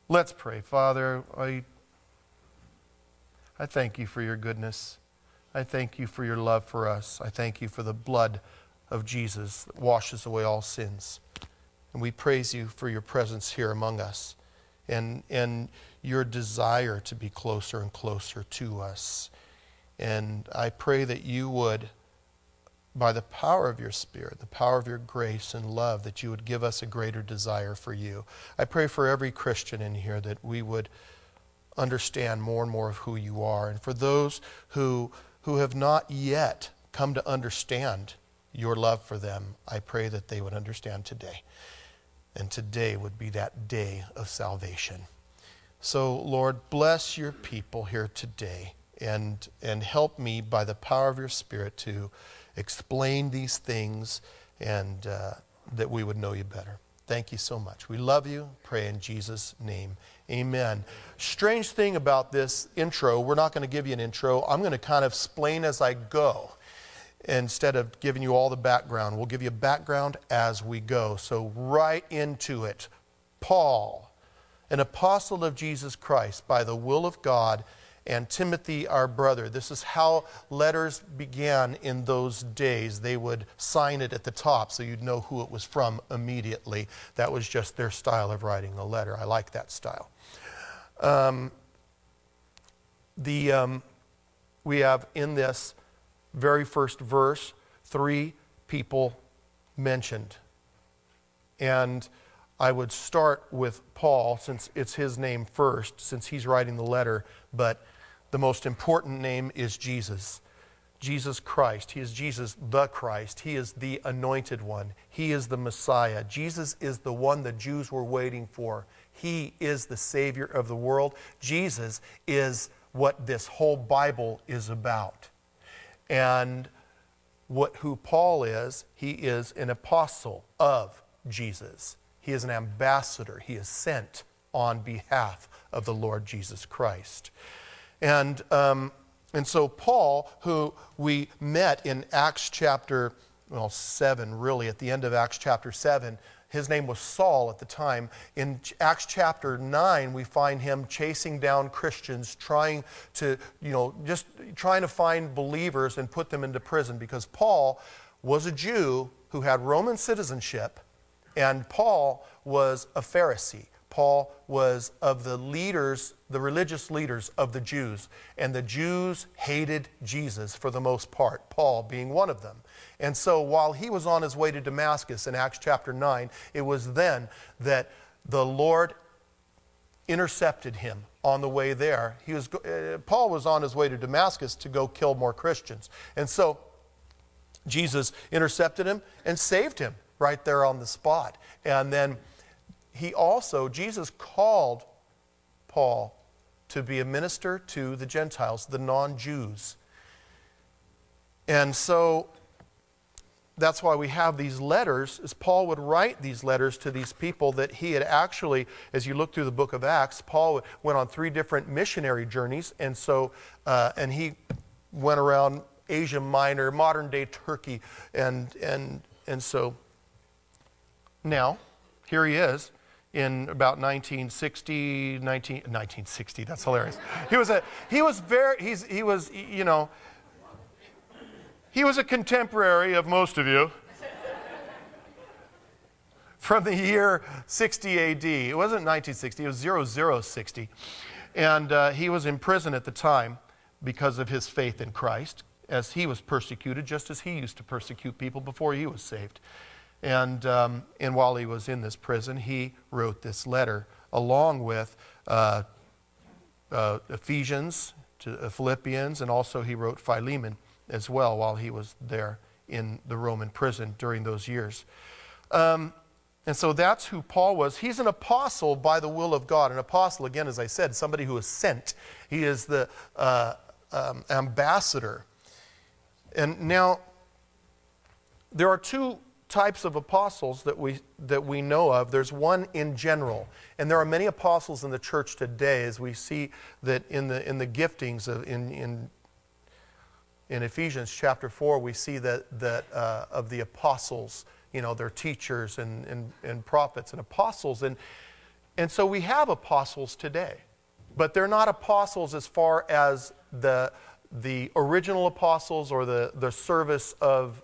Let's pray. Father, I thank you for your goodness. I thank you for your love for us. I thank you for the blood of Jesus that washes away all sins. And we praise you for your presence here among us and your desire to be closer and closer to us. And I pray that you would, by the power of your Spirit, the power of your grace and love, that you would give us a greater desire for you. I pray for every Christian in here that we would understand more and more of who you are. And for those who have not yet come to understand your love for them, I pray that they would understand today. And today would be that day of salvation. So, Lord, bless your people here today and help me by the power of your Spirit to explain these things and that we would know you better. Thank you so much. We love you. Pray in Jesus' name. Amen. Strange thing about this intro, we're not going to give you an intro. I'm going to kind of explain as I go. Instead of giving you all the background, we'll give you background as we go. So right into it. Paul, an apostle of Jesus Christ by the will of God, and Timothy, our brother. This is how letters began in those days. They would sign it at the top so you'd know who it was from immediately. That was just their style of writing a letter. I like that style. We have in this very first verse 3 people mentioned. And I would start with Paul, since it's his name first, since he's writing the letter, but the most important name is Jesus. Jesus Christ. He is Jesus the Christ. He is the anointed one. He is the Messiah. Jesus is the one the Jews were waiting for. He is the Savior of the world. Jesus is what this whole Bible is about. And who Paul is, he is an apostle of Jesus. He is an ambassador. He is sent on behalf of the Lord Jesus Christ. And so Paul, who we met in Acts chapter 7, really, at the end of Acts chapter 7, his name was Saul at the time. In Acts chapter 9, we find him chasing down Christians, trying to find believers and put them into prison, because Paul was a Jew who had Roman citizenship, and Paul was a Pharisee. Paul was of the leaders, the religious leaders of the Jews. And the Jews hated Jesus for the most part, Paul being one of them. And so while he was on his way to Damascus in Acts chapter 9, it was then that the Lord intercepted him on the way there. Paul was on his way to Damascus to go kill more Christians. And so Jesus intercepted him and saved him right there on the spot. And then Jesus called Paul to be a minister to the Gentiles, the non-Jews. And so that's why we have these letters, is Paul would write these letters to these people that he had actually, as you look through the book of Acts, Paul went on 3 different missionary journeys. And so, and he went around Asia Minor, modern day Turkey. And so now, here he is. In about 1960, that's hilarious. He was a contemporary of most of you from the year 60 AD. It wasn't 1960, it was 0060. And he was in prison at the time because of his faith in Christ, as he was persecuted, just as he used to persecute people before he was saved. And while he was in this prison, he wrote this letter along with Ephesians to Philippians, and also he wrote Philemon as well while he was there in the Roman prison during those years. And so that's who Paul was. He's an apostle by the will of God. An apostle, again, as I said, somebody who is sent. He is the ambassador. And now, there are 2 types of apostles that we know of. There's one in general, and there are many apostles in the church today, as we see that in the giftings in Ephesians chapter 4, we see that of the apostles, they're teachers and prophets and apostles, and And so we have apostles today, but they're not apostles as far as the original apostles or the service of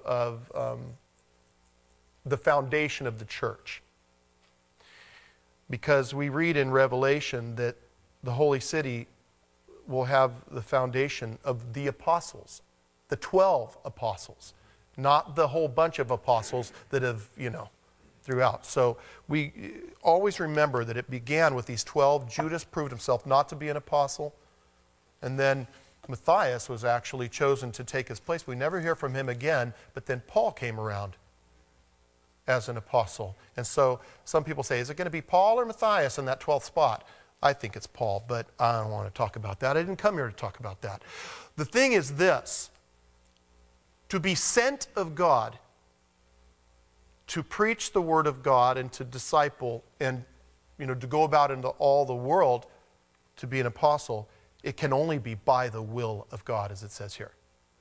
the foundation of the church. Because we read in Revelation that the holy city will have the foundation of the apostles, the 12 apostles, not the whole bunch of apostles that have, throughout. So we always remember that it began with these 12. Judas proved himself not to be an apostle. And then Matthias was actually chosen to take his place. We never hear from him again, but then Paul came around as an apostle. And so some people say, is it going to be Paul or Matthias in that 12th spot? I think it's Paul, but I don't want to talk about that. I didn't come here to talk about that. The thing is this: to be sent of God, to preach the word of God and to disciple and to go about into all the world to be an apostle, it can only be by the will of God, as it says here.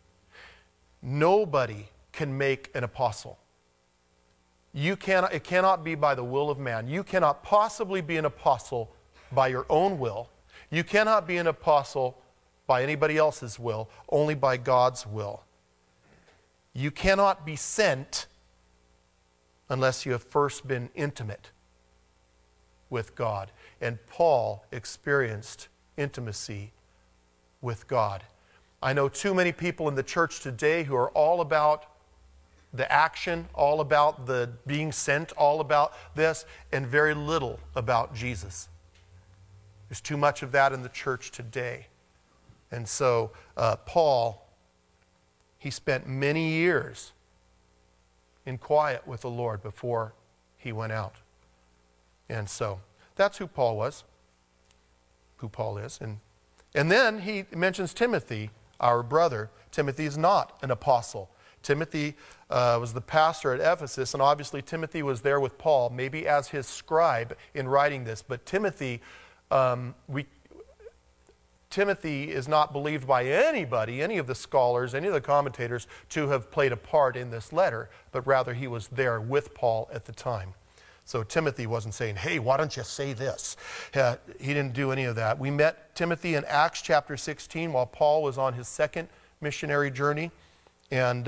Nobody can make an apostle. It cannot be by the will of man. You cannot possibly be an apostle by your own will. You cannot be an apostle by anybody else's will, only by God's will. You cannot be sent unless you have first been intimate with God. And Paul experienced intimacy with God. I know too many people in the church today who are all about the action, all about the being sent, all about this, and very little about Jesus. There's too much of that in the church today. And so Paul, he spent many years in quiet with the Lord before he went out. And so that's who Paul was, who Paul is. And then he mentions Timothy, our brother. Timothy is not an apostle. Timothy was the pastor at Ephesus, and obviously Timothy was there with Paul, maybe as his scribe in writing this. But Timothy is not believed by anybody, any of the scholars, any of the commentators, to have played a part in this letter, but rather he was there with Paul at the time. So Timothy wasn't saying, hey, why don't you say this? He didn't do any of that. We met Timothy in Acts chapter 16 while Paul was on his second missionary journey, and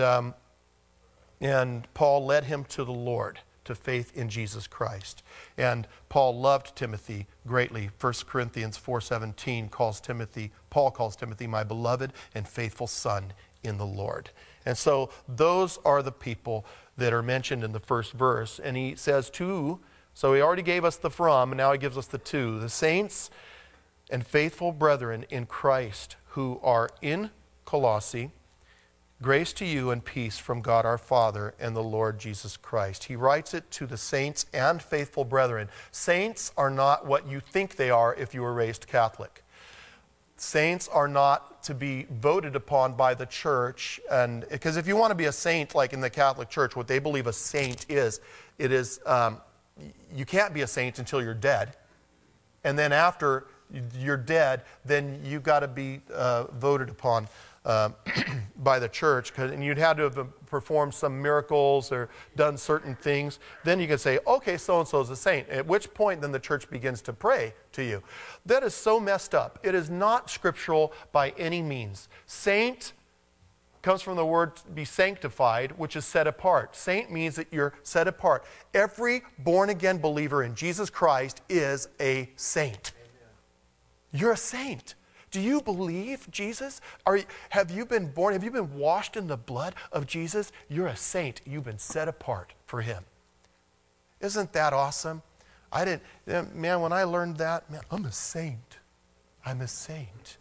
Paul led him to the Lord, to faith in Jesus Christ. And Paul loved Timothy greatly. 1 Corinthians 4:17 Paul calls Timothy my beloved and faithful son in the Lord. And so those are the people that are mentioned in the first verse. And he says two, so he already gave us the from, and now he gives us the two. The saints and faithful brethren in Christ who are in Colossae, grace to you and peace from God our Father and the Lord Jesus Christ. He writes it to the saints and faithful brethren. Saints are not what you think they are if you were raised Catholic. Saints are not to be voted upon by the church, and because if you want to be a saint, like in the Catholic Church, what they believe a saint is, you can't be a saint until you're dead, and then after you're dead, then you've got to be voted upon by the church, and you'd had to have performed some miracles or done certain things. Then you can say, okay, so-and-so is a saint, at which point then the church begins to pray to you. That is so messed up. It is not scriptural by any means. Saint comes from the word be sanctified, which is set apart. Saint means that you're set apart. Every born-again believer in Jesus Christ is a saint. Amen. You're a saint. Do you believe Jesus? Have you been born? Have you been washed in the blood of Jesus? You're a saint. You've been set apart for him. Isn't that awesome? Man, when I learned that, man, I'm a saint. I'm a saint.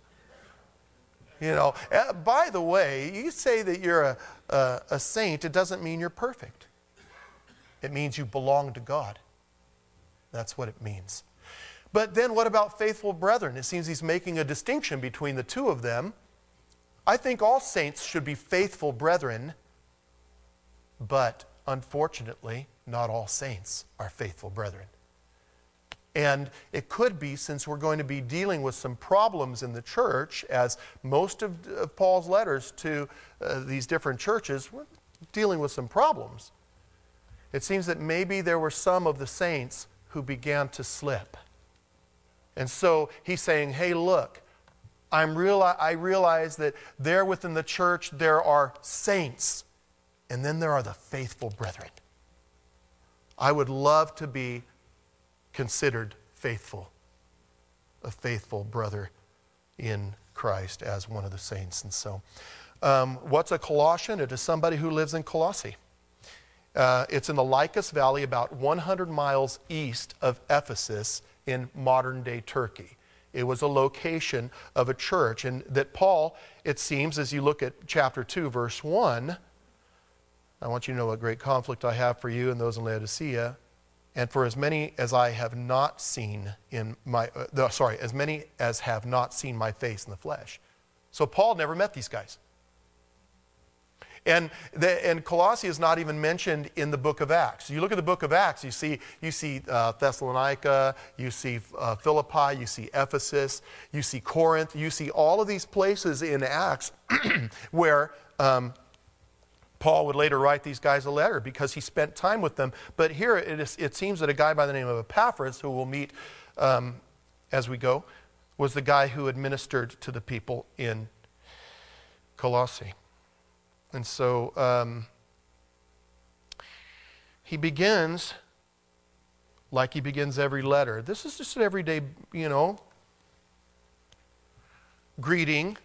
By the way, you say that you're a saint, it doesn't mean you're perfect. It means you belong to God. That's what it means. But then what about faithful brethren? It seems he's making a distinction between the two of them. I think all saints should be faithful brethren, but unfortunately, not all saints are faithful brethren. And it could be, since we're going to be dealing with some problems in the church, as most of Paul's letters to these different churches, we're dealing with some problems. It seems that maybe there were some of the saints who began to slip. And so he's saying, hey, look, I realize that there within the church there are saints, and then there are the faithful brethren. I would love to be considered faithful, a faithful brother in Christ as one of the saints. And so, what's a Colossian? It is somebody who lives in Colossae. It's in the Lycus Valley, about 100 miles east of Ephesus in modern-day Turkey. It was a location of a church, and that Paul, it seems, as you look at chapter 2, verse 1, I want you to know what great conflict I have for you and those in Laodicea, and for as many as I have not seen in my, as many as have not seen my face in the flesh. So Paul never met these guys. And Colossae is not even mentioned in the book of Acts. You look at the book of Acts, you see Thessalonica, you see Philippi, you see Ephesus, you see Corinth, you see all of these places in Acts where Paul would later write these guys a letter because he spent time with them. But here it seems that a guy by the name of Epaphras, who we'll meet as we go, was the guy who administered to the people in Colossae. And so he begins like he begins every letter. This is just an everyday, greeting,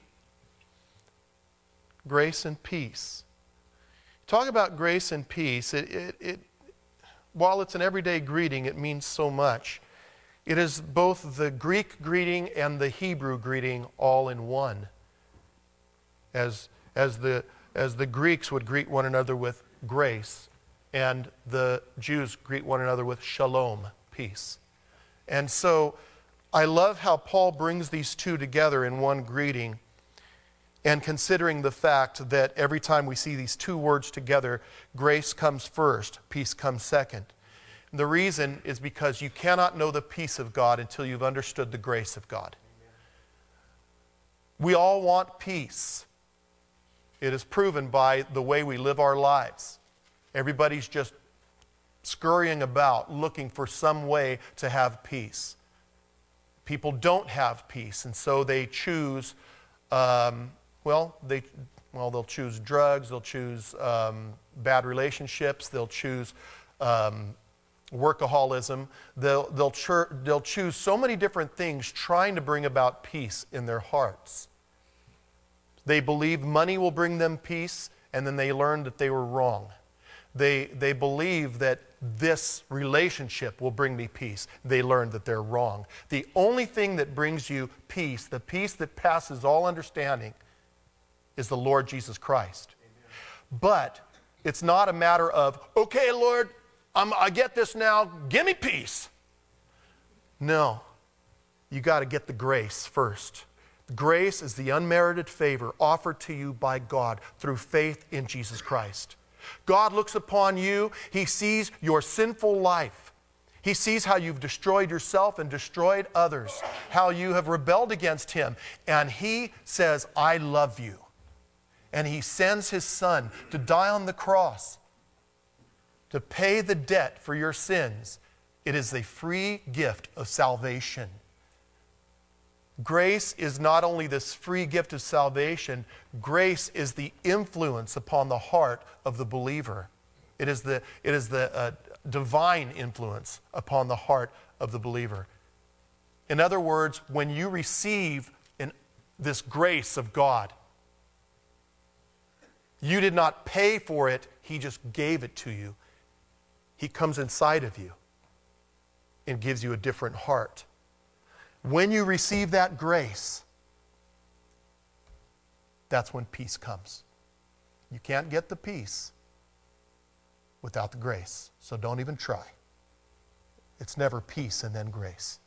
grace and peace. Talk about grace and peace. While it's an everyday greeting, it means so much. It is both the Greek greeting and the Hebrew greeting all in one. As the Greeks would greet one another with grace, and the Jews greet one another with shalom, peace. And so I love how Paul brings these two together in one greeting, and considering the fact that every time we see these two words together, grace comes first, peace comes second. The reason is because you cannot know the peace of God until you've understood the grace of God. We all want peace. It is proven by the way we live our lives. Everybody's just scurrying about looking for some way to have peace. People don't have peace, and so they choose, they'll choose drugs, they'll choose bad relationships, they'll choose workaholism. They'll choose so many different things trying to bring about peace in their hearts. They believe money will bring them peace, and then they learn that they were wrong. They believe that this relationship will bring me peace. They learn that they're wrong. The only thing that brings you peace, the peace that passes all understanding, is the Lord Jesus Christ. Amen. But it's not a matter of, okay, Lord, I get this now, give me peace. No, you got to get the grace first. Grace is the unmerited favor offered to you by God through faith in Jesus Christ. God looks upon you. He sees your sinful life. He sees how you've destroyed yourself and destroyed others, how you have rebelled against Him. And He says, I love you. And He sends His Son to die on the cross to pay the debt for your sins. It is a free gift of salvation. Grace is not only this free gift of salvation, grace is the influence upon the heart of the believer. It is the divine influence upon the heart of the believer. In other words, when you receive this grace of God, you did not pay for it, He just gave it to you. He comes inside of you and gives you a different heart. When you receive that grace, that's when peace comes. You can't get the peace without the grace, so don't even try. It's never peace and then grace.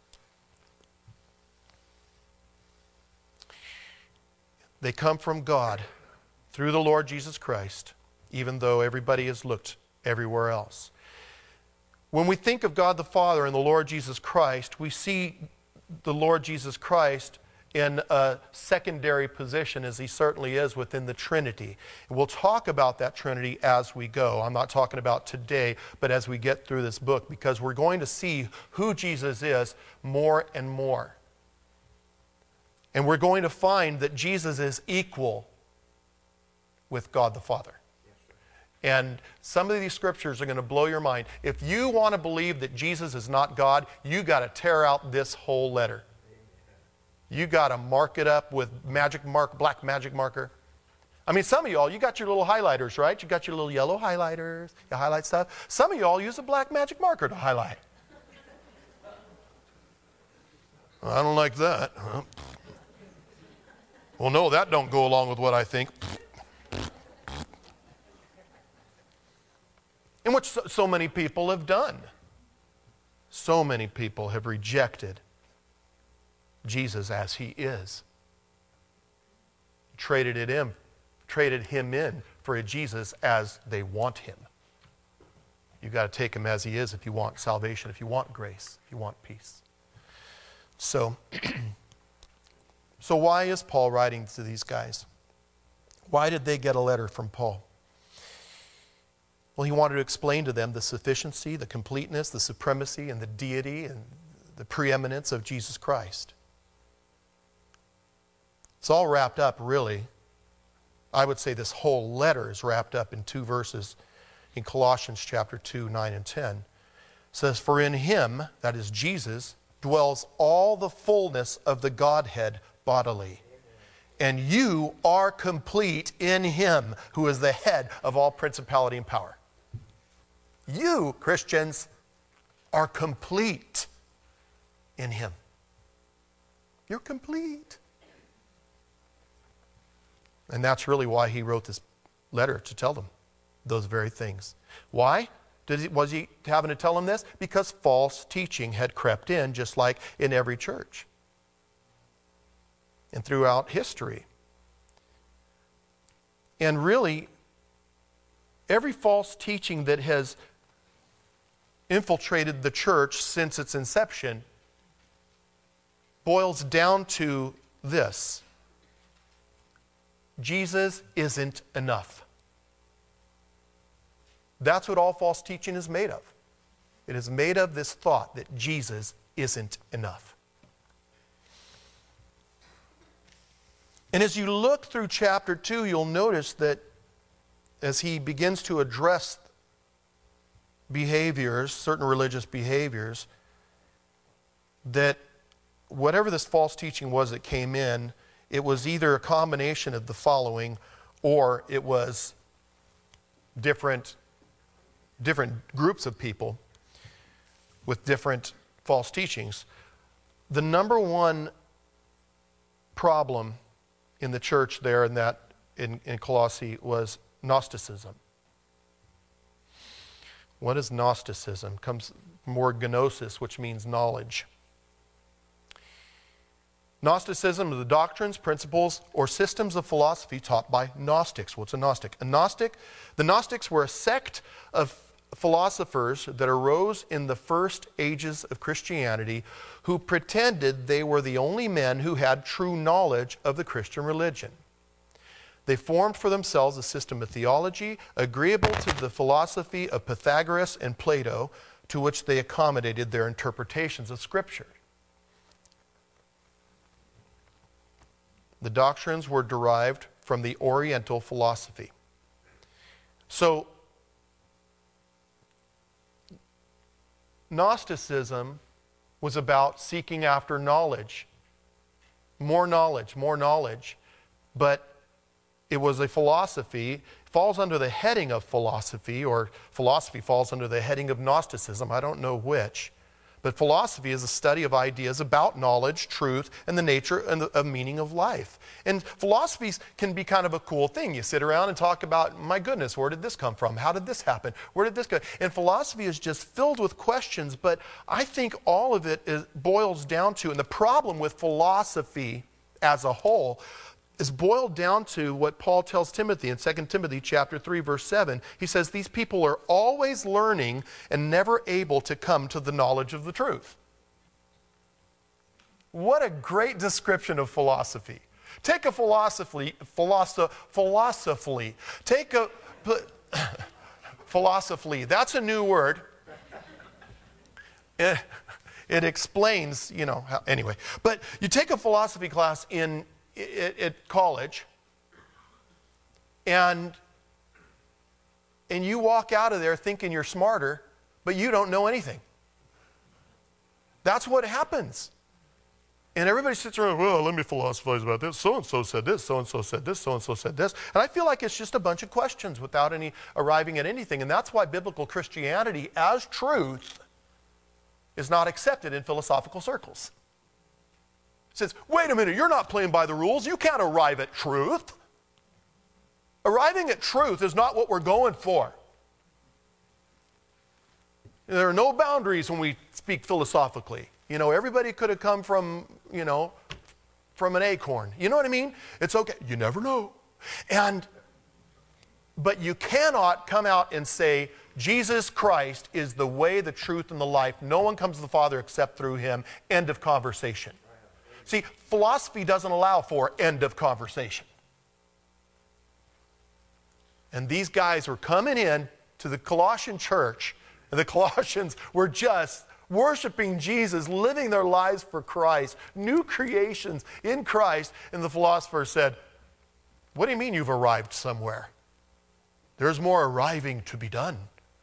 They come from God through the Lord Jesus Christ, even though everybody has looked everywhere else. When we think of God the Father and the Lord Jesus Christ, we see the Lord Jesus Christ in a secondary position as he certainly is within the Trinity. And we'll talk about that Trinity as we go. I'm not talking about today, but as we get through this book, because we're going to see who Jesus is more and more. And we're going to find that Jesus is equal with God the Father. And some of these scriptures are going to blow your mind. If you want to believe that Jesus is not God, you got to tear out this whole letter. You got to mark it up with black magic marker. I mean, some of y'all, you got your little highlighters, right? You got your little yellow highlighters. You highlight stuff. Some of y'all use a black magic marker to highlight. I don't like that. Well, no, that don't go along with what I think. In which so many people have done. So many people have rejected Jesus as he is. Traded him in for a Jesus as they want him. You've got to take him as he is if you want salvation, if you want grace, if you want peace. So why is Paul writing to these guys? Why did they get a letter from Paul? Well, he wanted to explain to them the sufficiency, the completeness, the supremacy, and the deity, and the preeminence of Jesus Christ. It's all wrapped up, really. I would say this whole letter is wrapped up in 2 verses in Colossians chapter 2, 9 and 10. It says, "For in him," that is Jesus, "dwells all the fullness of the Godhead bodily. And you are complete in him who is the head of all principality and power." You, Christians, are complete in him. You're complete. And that's really why he wrote this letter, to tell them those very things. Why? Was he having to tell them this? Because false teaching had crept in, just like in every church and throughout history. And really, every false teaching that has infiltrated the church since its inception boils down to this: Jesus isn't enough. That's what all false teaching is made of. It is made of this thought that Jesus isn't enough. And as you look through chapter 2, you'll notice that as he begins to address behaviors, certain religious behaviors, that whatever this false teaching was that came in, it was either a combination of the following, or it was different groups of people with different false teachings. The number one problem in the church there in Colossae was Gnosticism. What is Gnosticism? It comes from the word gnosis, which means knowledge. Gnosticism are the doctrines, principles, or systems of philosophy taught by Gnostics. What's a Gnostic? The Gnostics were a sect of philosophers that arose in the first ages of Christianity who pretended they were the only men who had true knowledge of the Christian religion. They formed for themselves a system of theology agreeable to the philosophy of Pythagoras and Plato, to which they accommodated their interpretations of Scripture. The doctrines were derived from the Oriental philosophy. So, Gnosticism was about seeking after knowledge. More knowledge. But it was a philosophy. It falls under the heading of philosophy, or philosophy falls under the heading of Gnosticism. I don't know which. But philosophy is a study of ideas about knowledge, truth, and the nature and the meaning of life. And philosophies can be kind of a cool thing. You sit around and talk about, my goodness, where did this come from? How did this happen? Where did this go? And philosophy is just filled with questions, but I think all of it boils down to, and the problem with philosophy as a whole is boiled down to what Paul tells Timothy in 2 Timothy chapter 3, verse 7. He says, these people are always learning and never able to come to the knowledge of the truth. What a great description of philosophy. Take a philosophy. Take a philosophy. That's a new word. It explains, anyway. But you take a philosophy class at college, and you walk out of there thinking you're smarter, but you don't know anything. That's what happens. And everybody sits around, well, let me philosophize about this. So-and-so said this, so-and-so said this, so-and-so said this. And I feel like it's just a bunch of questions without any arriving at anything. And that's why biblical Christianity as truth is not accepted in philosophical circles. It says, wait a minute, you're not playing by the rules. You can't arrive at truth. Arriving at truth is not what we're going for. There are no boundaries when we speak philosophically. Everybody could have come from an acorn. You know what I mean? It's okay. You never know. But you cannot come out and say, Jesus Christ is the way, the truth, and the life. No one comes to the Father except through him. End of conversation. See, philosophy doesn't allow for end of conversation. And these guys were coming in to the Colossian church, and the Colossians were just worshiping Jesus, living their lives for Christ, new creations in Christ. And the philosopher said, what do you mean you've arrived somewhere? There's more arriving to be done.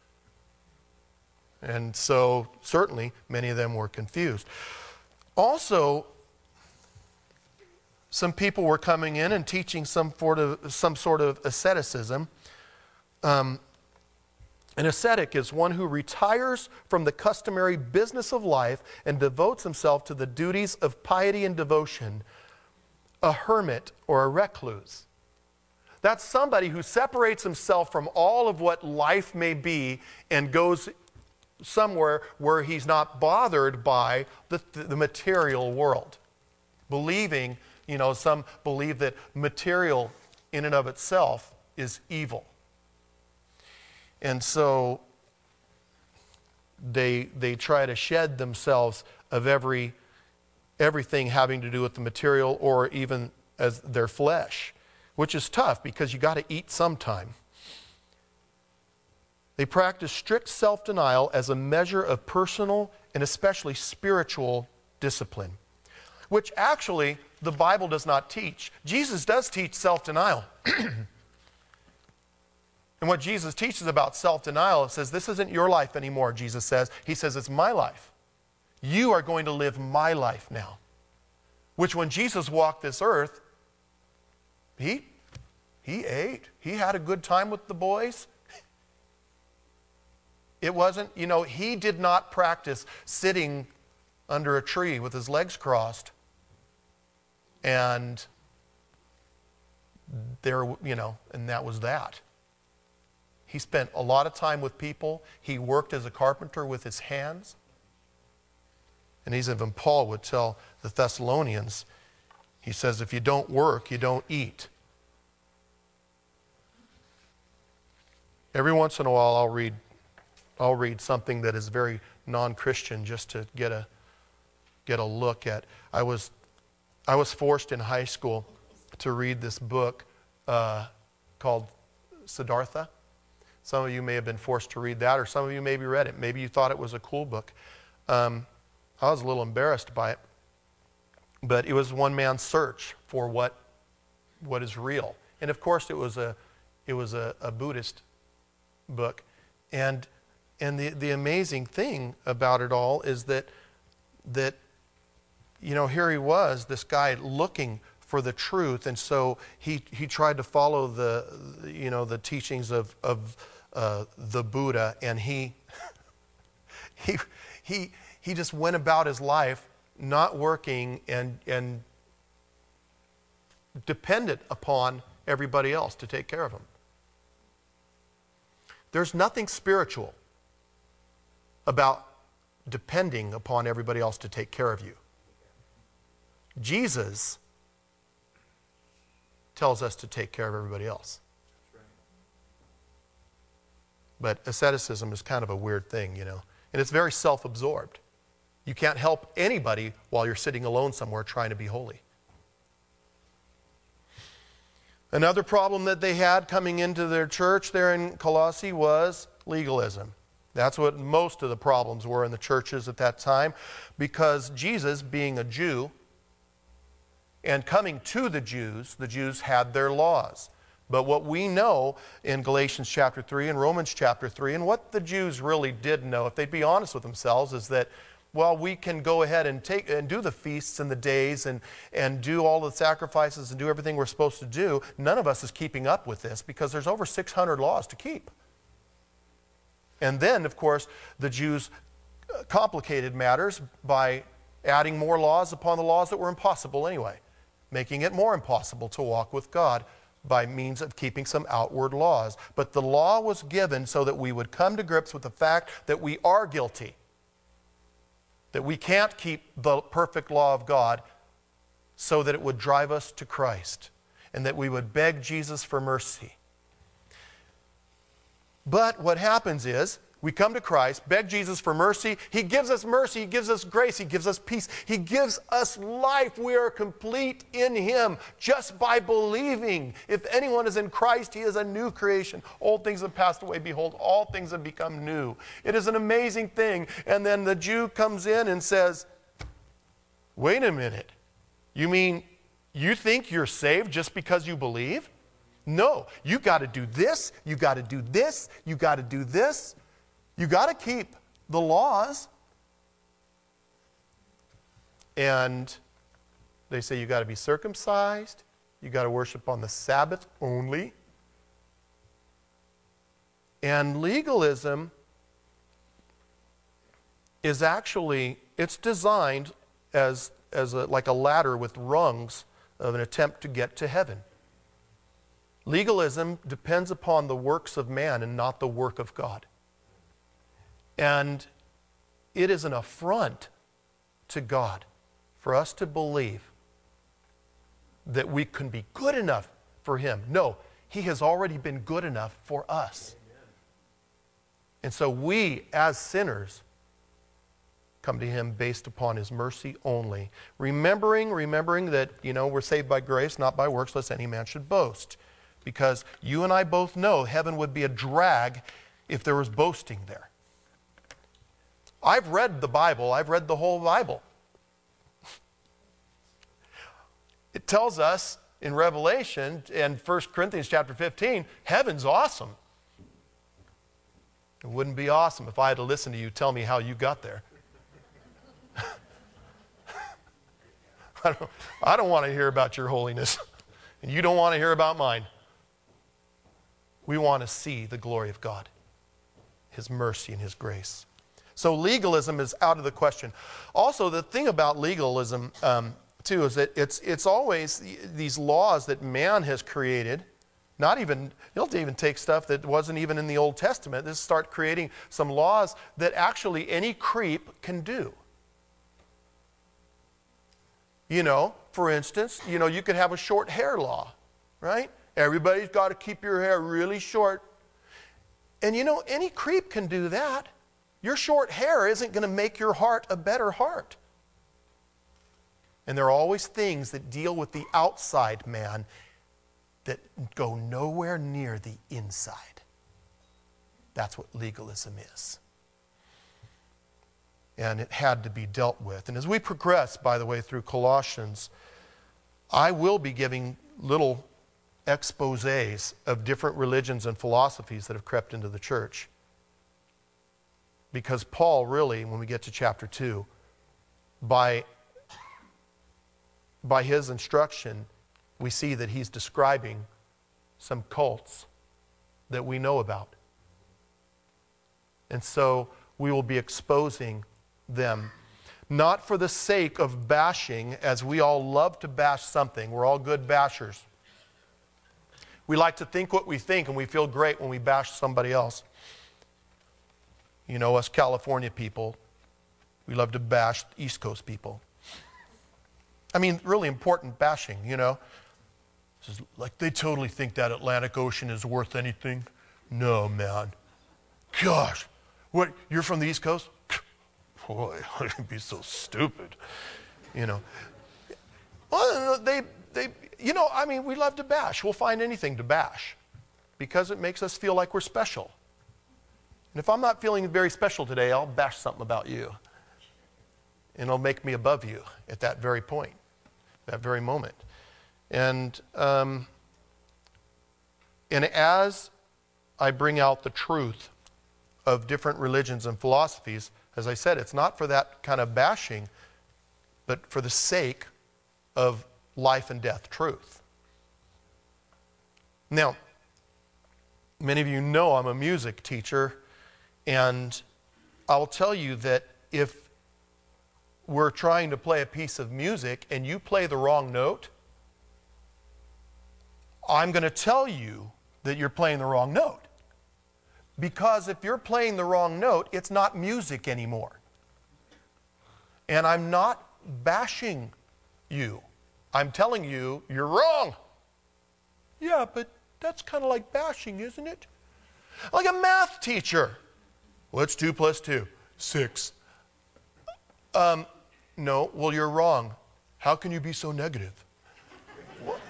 And so certainly many of them were confused. Also, some people were coming in and teaching some sort of asceticism. An ascetic is one who retires from the customary business of life and devotes himself to the duties of piety and devotion. A hermit or a recluse. That's somebody who separates himself from all of what life may be and goes somewhere where he's not bothered by the material world. Believing, some believe that material in and of itself is evil. And so they try to shed themselves of everything having to do with the material or even as their flesh, which is tough because you got to eat sometime. They practice strict self-denial as a measure of personal and especially spiritual discipline, which actually the Bible does not teach. Jesus does teach self-denial. And what Jesus teaches about self-denial, it says, this isn't your life anymore, Jesus says. He says, it's my life. You are going to live my life now. Which when Jesus walked this earth, he ate. He had a good time with the boys. It wasn't, he did not practice sitting under a tree with his legs crossed. And there, and that was that. He spent a lot of time with people. He worked as a carpenter with his hands. And even Paul would tell the Thessalonians, he says, if you don't work, you don't eat. Every once in a while I'll read something that is very non-Christian just to get a look at. I was forced in high school to read this book called Siddhartha. Some of you may have been forced to read that, or some of you maybe read it. Maybe you thought it was a cool book. I was a little embarrassed by it. But it was one man's search for what is real. And of course it was a Buddhist book. And the amazing thing about it all is that here he was, this guy looking for the truth, and so he tried to follow the teachings of the Buddha, and he just went about his life not working and dependent upon everybody else to take care of him. There's nothing spiritual about depending upon everybody else to take care of you. Jesus tells us to take care of everybody else. But asceticism is kind of a weird thing, and it's very self-absorbed. You can't help anybody while you're sitting alone somewhere trying to be holy. Another problem that they had coming into their church there in Colossae was legalism. That's what most of the problems were in the churches at that time, because Jesus, being a Jew, and coming to the Jews had their laws. But what we know in Galatians chapter 3 and Romans chapter 3, and what the Jews really did know, if they'd be honest with themselves, is that, well, we can go ahead and do the feasts and the days and do all the sacrifices and do everything we're supposed to do. None of us is keeping up with this because there's over 600 laws to keep. And then, of course, the Jews complicated matters by adding more laws upon the laws that were impossible anyway, making it more impossible to walk with God by means of keeping some outward laws. But the law was given so that we would come to grips with the fact that we are guilty, that we can't keep the perfect law of God, so that it would drive us to Christ and that we would beg Jesus for mercy. But what happens is, we come to Christ, beg Jesus for mercy. He gives us mercy. He gives us grace. He gives us peace. He gives us life. We are complete in Him just by believing. If anyone is in Christ, he is a new creation. Old things have passed away. Behold, all things have become new. It is an amazing thing. And then the Jew comes in and says, wait a minute. You mean you think you're saved just because you believe? No. You got to do this. You got to do this. You got to do this. You got to keep the laws. And they say you got to be circumcised. You got to worship on the Sabbath only. And legalism is actually, it's designed as like a ladder with rungs of an attempt to get to heaven. Legalism depends upon the works of man and not the work of God. And it is an affront to God for us to believe that we can be good enough for Him. No, He has already been good enough for us. And so we, as sinners, come to Him based upon His mercy only. Remembering that, we're saved by grace, not by works, lest any man should boast. Because you and I both know heaven would be a drag if there was boasting there. I've read the Bible. I've read the whole Bible. It tells us in Revelation and 1 Corinthians chapter 15, heaven's awesome. It wouldn't be awesome if I had to listen to you tell me how you got there. I don't want to hear about your holiness, and you don't want to hear about mine. We want to see the glory of God, His mercy and His grace. So legalism is out of the question. Also, the thing about legalism, too, is that it's always these laws that man has created. He'll even take stuff that wasn't even in the Old Testament. Just start creating some laws that actually any creep can do. For instance, you could have a short hair law, right? Everybody's got to keep your hair really short. And any creep can do that. Your short hair isn't going to make your heart a better heart. And there are always things that deal with the outside man that go nowhere near the inside. That's what legalism is. And it had to be dealt with. And as we progress, by the way, through Colossians, I will be giving little exposés of different religions and philosophies that have crept into the church. Because Paul really, when we get to chapter 2, by his instruction, we see that he's describing some cults that we know about. And so we will be exposing them. Not for the sake of bashing, as we all love to bash something. We're all good bashers. We like to think what we think, and we feel great when we bash somebody else. Us California people, we love to bash East Coast people. Really important bashing, It's just like they totally think that Atlantic Ocean is worth anything. No, man. Gosh, what, you're from the East Coast? boy, I'd be so stupid. You know. Well, we love to bash. We'll find anything to bash because it makes us feel like we're special. And if I'm not feeling very special today, I'll bash something about you. And it'll make me above you at that very point, that very moment. And as I bring out the truth of different religions and philosophies, as I said, it's not for that kind of bashing, but for the sake of life and death truth. Now, many of you know I'm a music teacher, and I'll tell you that if we're trying to play a piece of music and you play the wrong note, I'm going to tell you that you're playing the wrong note. Because if you're playing the wrong note, it's not music anymore. And I'm not bashing you. I'm telling you, you're wrong. Yeah, but that's kind of like bashing, isn't it? Like a math teacher. What's 2 plus 2? 6. No, well, you're wrong. How can you be so negative? What?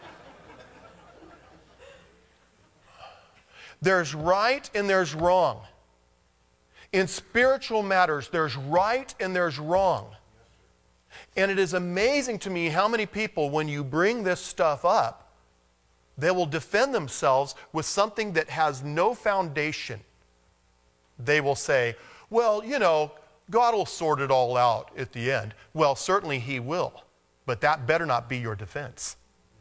There's right and there's wrong. In spiritual matters, there's right and there's wrong. And it is amazing to me how many people, when you bring this stuff up, they will defend themselves with something that has no foundation. They will say, well, God will sort it all out at the end. Well, certainly He will, but that better not be your defense.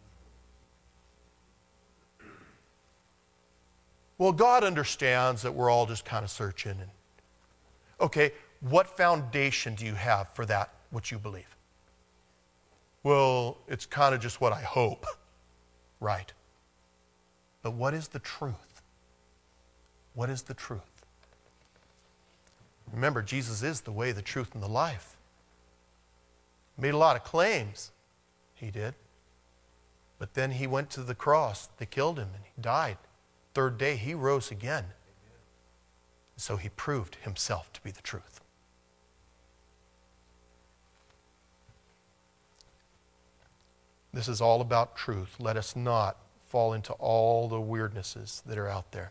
Well, God understands that we're all just kind of searching. Okay, what foundation do you have for that, what you believe? Well, it's kind of just what I hope. Right. But what is the truth? What is the truth? Remember, Jesus is the way, the truth, and the life. Made a lot of claims. He did. But then He went to the cross. They killed Him and He died. Third day, He rose again. So He proved Himself to be the truth. This is all about truth. Let us not fall into all the weirdnesses that are out there.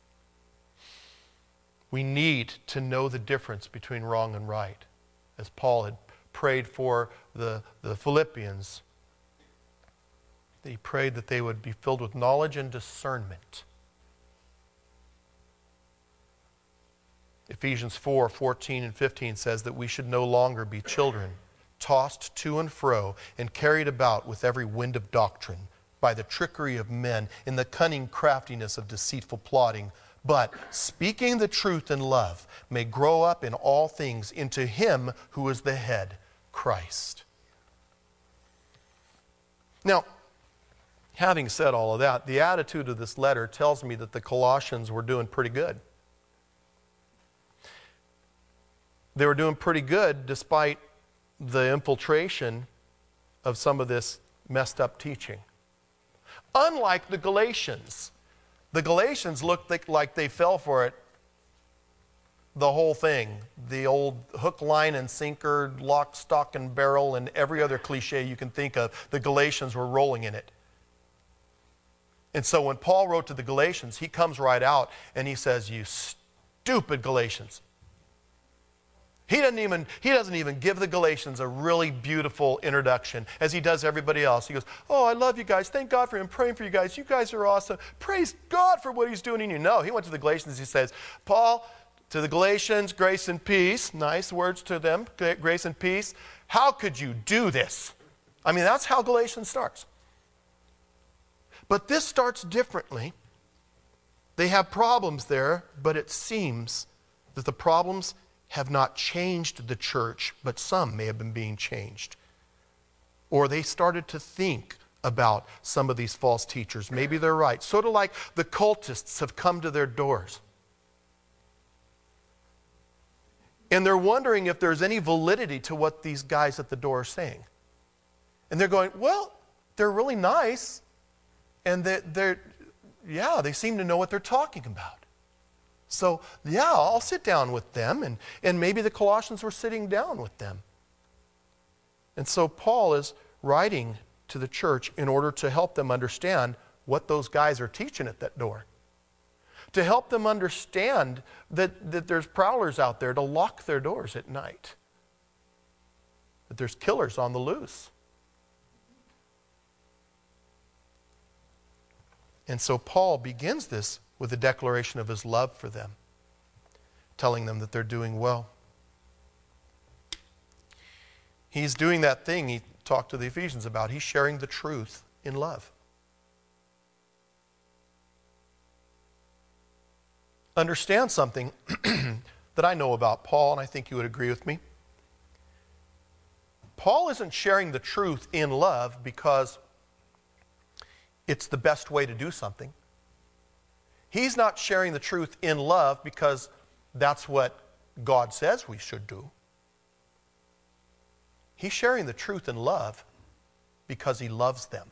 We need to know the difference between wrong and right. As Paul had prayed for the Philippians, he prayed that they would be filled with knowledge and discernment. Ephesians 4:14 and 15 says that we should no longer be children, tossed to and fro and carried about with every wind of doctrine, by the trickery of men, in the cunning craftiness of deceitful plotting, but speaking the truth in love may grow up in all things into Him who is the head, Christ. Now, having said all of that, the attitude of this letter tells me that the Colossians were doing pretty good. They were doing pretty good despite the infiltration of some of this messed up teaching. Unlike the Galatians. The Galatians looked like they fell for it, the whole thing. The old hook, line, and sinker, lock, stock, and barrel, and every other cliche you can think of, the Galatians were rolling in it. And so when Paul wrote to the Galatians, he comes right out and he says, you stupid Galatians. He doesn't even give the Galatians a really beautiful introduction as he does everybody else. He goes, oh, I love you guys. Thank God for Him. Praying for you guys. You guys are awesome. Praise God for what He's doing in you. No, he went to the Galatians. He says, Paul, to the Galatians, grace and peace. Nice words to them, grace and peace. How could you do this? I mean, that's how Galatians starts. But this starts differently. They have problems there, but it seems that the problems have not changed the church, but some may have been being changed. Or they started to think about some of these false teachers. Maybe they're right. Sort of like the cultists have come to their doors. And they're wondering if there's any validity to what these guys at the door are saying. And they're going, well, they're really nice. And they seem to know what they're talking about. So, yeah, I'll sit down with them, and maybe the Colossians were sitting down with them. And so Paul is writing to the church in order to help them understand what those guys are teaching at that door. To help them understand that there's prowlers out there to lock their doors at night. That there's killers on the loose. And so Paul begins this with a declaration of his love for them, telling them that they're doing well. He's doing that thing he talked to the Ephesians about. He's sharing the truth in love. Understand something that I know about Paul, and I think you would agree with me. Paul isn't sharing the truth in love because it's the best way to do something. He's not sharing the truth in love because that's what God says we should do. He's sharing the truth in love because he loves them.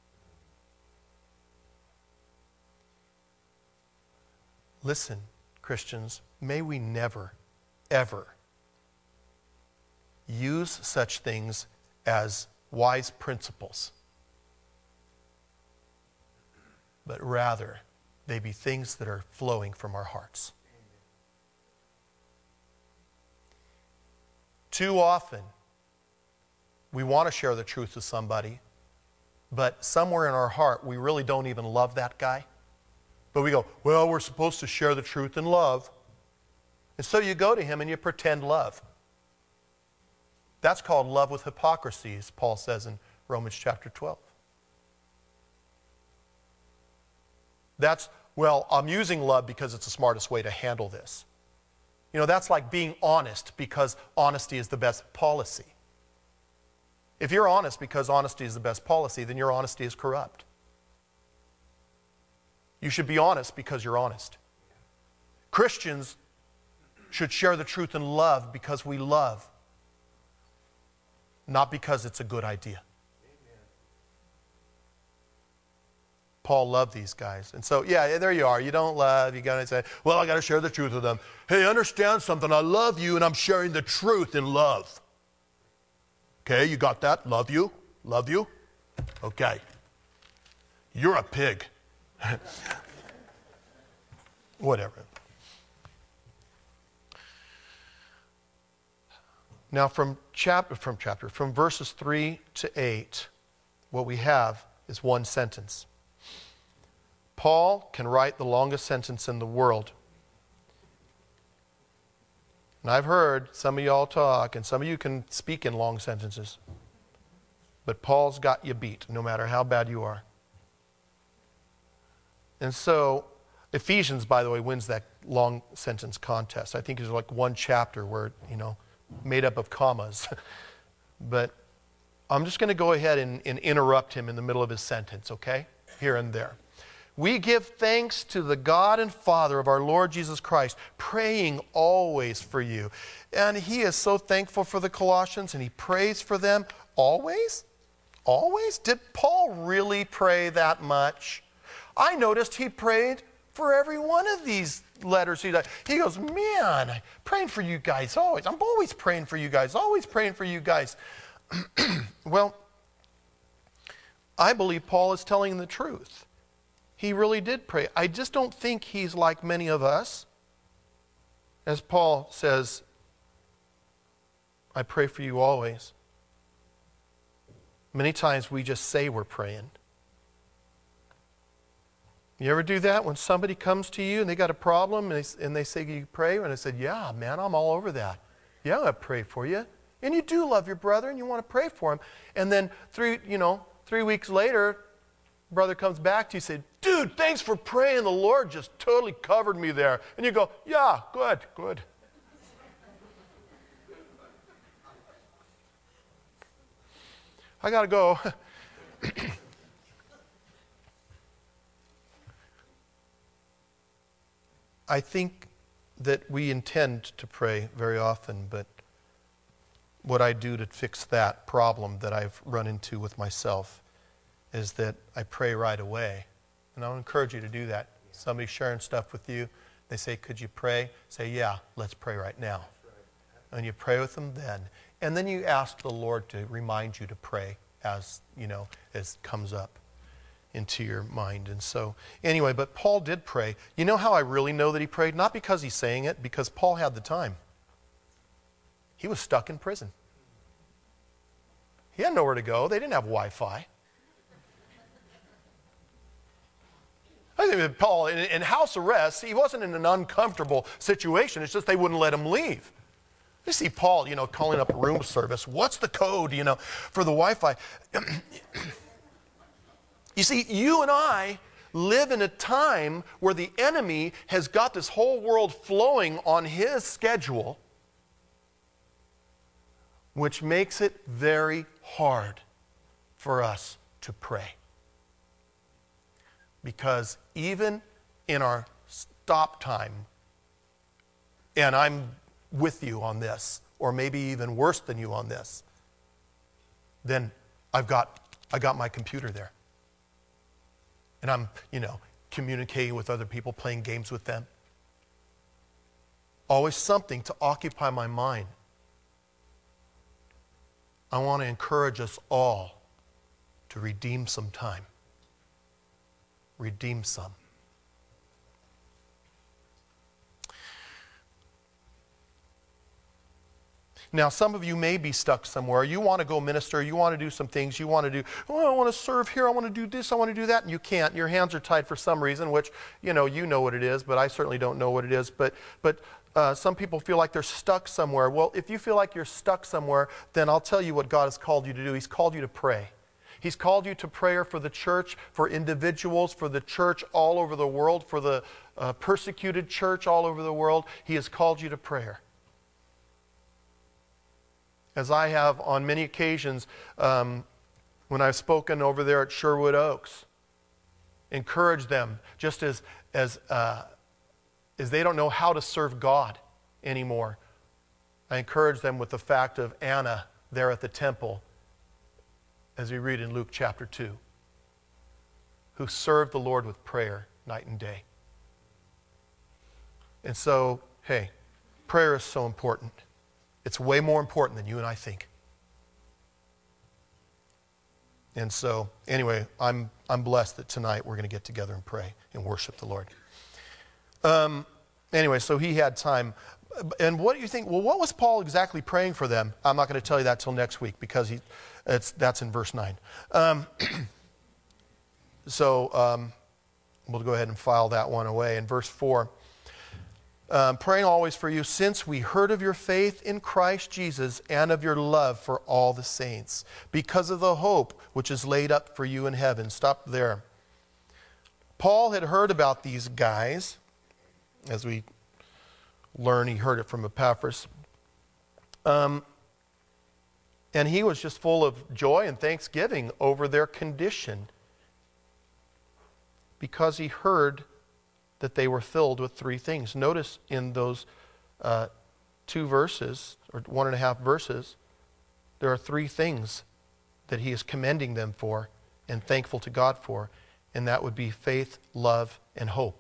Listen, Christians, may we never, ever use such things as wise principles, but rather they be things that are flowing from our hearts. Too often, we want to share the truth with somebody, but somewhere in our heart, we really don't even love that guy. But we go, well, we're supposed to share the truth in love. And so you go to him and you pretend love. That's called love with hypocrisy, as Paul says in Romans chapter 12. That's, well, I'm using love because it's the smartest way to handle this. You know, that's like being honest because honesty is the best policy. If you're honest because honesty is the best policy, then your honesty is corrupt. You should be honest because you're honest. Christians should share the truth in love because we love, not because it's a good idea. Paul loved these guys. And so, yeah, there you are. You don't love. You got to say, well, I got to share the truth with them. Hey, understand something. I love you, and I'm sharing the truth in love. Okay, you got that? Love you? Love you? Okay. You're a pig. Whatever. Now, from verses 3 to 8, what we have is one sentence. Paul can write the longest sentence in the world. And I've heard some of y'all talk, and some of you can speak in long sentences. But Paul's got you beat, no matter how bad you are. And so, Ephesians, by the way, wins that long sentence contest. I think there's like one chapter where, made up of commas. But I'm just going to go ahead and interrupt him in the middle of his sentence, okay? Here and there. We give thanks to the God and Father of our Lord Jesus Christ, praying always for you. And he is so thankful for the Colossians, and he prays for them always? Always? Did Paul really pray that much? I noticed he prayed for every one of these letters. He goes, man, I'm praying for you guys always. I'm always praying for you guys, always praying for you guys. Well, I believe Paul is telling the truth. He really did pray. I just don't think he's like many of us. As Paul says, I pray for you always. Many times we just say we're praying. You ever do that when somebody comes to you and they got a problem and they say, you pray? And I said, yeah, man, I'm all over that. Yeah, I pray for you. And you do love your brother and you want to pray for him. And then 3 weeks later, brother comes back to you and says, dude, thanks for praying. The Lord just totally covered me there. And you go, yeah, good. I got to go. I think that we intend to pray very often, but what I do to fix that problem that I've run into with myself is that I pray right away. And I'll encourage you to do that. Somebody sharing stuff with you, They say, could you pray? Say, yeah, let's pray right now. And you pray with them then. And then you ask the Lord to remind you to pray as, as it comes up into your mind. And so, anyway, but Paul did pray. You know how I really know that he prayed? Not because he's saying it, because Paul had the time. He was stuck in prison. He had nowhere to go. They didn't have Wi-Fi. I think that Paul, in house arrest, he wasn't in an uncomfortable situation. It's just they wouldn't let him leave. You see Paul, calling up room service. What's the code, for the Wi-Fi? You see, you and I live in a time where the enemy has got this whole world flowing on his schedule, which makes it very hard for us to pray. Because even in our stop time, and I'm with you on this, or maybe even worse than you on this, then I got my computer there. And I'm, communicating with other people, playing games with them. Always something to occupy my mind. I want to encourage us all to redeem some time. Redeem some. Now, some of you may be stuck somewhere. You want to go minister. You want to do some things. You want to do, I want to serve here. I want to do this. I want to do that. And you can't. Your hands are tied for some reason, which, you know what it is, but I certainly don't know what it is. But some people feel like they're stuck somewhere. Well, if you feel like you're stuck somewhere, then I'll tell you what God has called you to do. He's called you to pray. He's called you to prayer for the church, for individuals, for the church all over the world, for the persecuted church all over the world. He has called you to prayer. As I have on many occasions when I've spoken over there at Sherwood Oaks, encourage them just as they don't know how to serve God anymore. I encourage them with the fact of Anna there at the temple, as we read in Luke chapter 2, who served the Lord with prayer night and day. And so, hey, prayer is so important. It's way more important than you and I think. And so, anyway, I'm blessed that tonight we're going to get together and pray and worship the Lord. Anyway, so he had time. And what do you think? Well, what was Paul exactly praying for them? I'm not going to tell you that till next week because that's in verse 9. So we'll go ahead and file that one away. In verse 4, praying always for you, since we heard of your faith in Christ Jesus and of your love for all the saints, because of the hope which is laid up for you in heaven. Stop there. Paul had heard about these guys. As we learn, he heard it from Epaphras. And he was just full of joy and thanksgiving over their condition because he heard that they were filled with three things. Notice in those 2 verses, or 1.5 verses, there are 3 things that he is commending them for and thankful to God for, and that would be faith, love, and hope.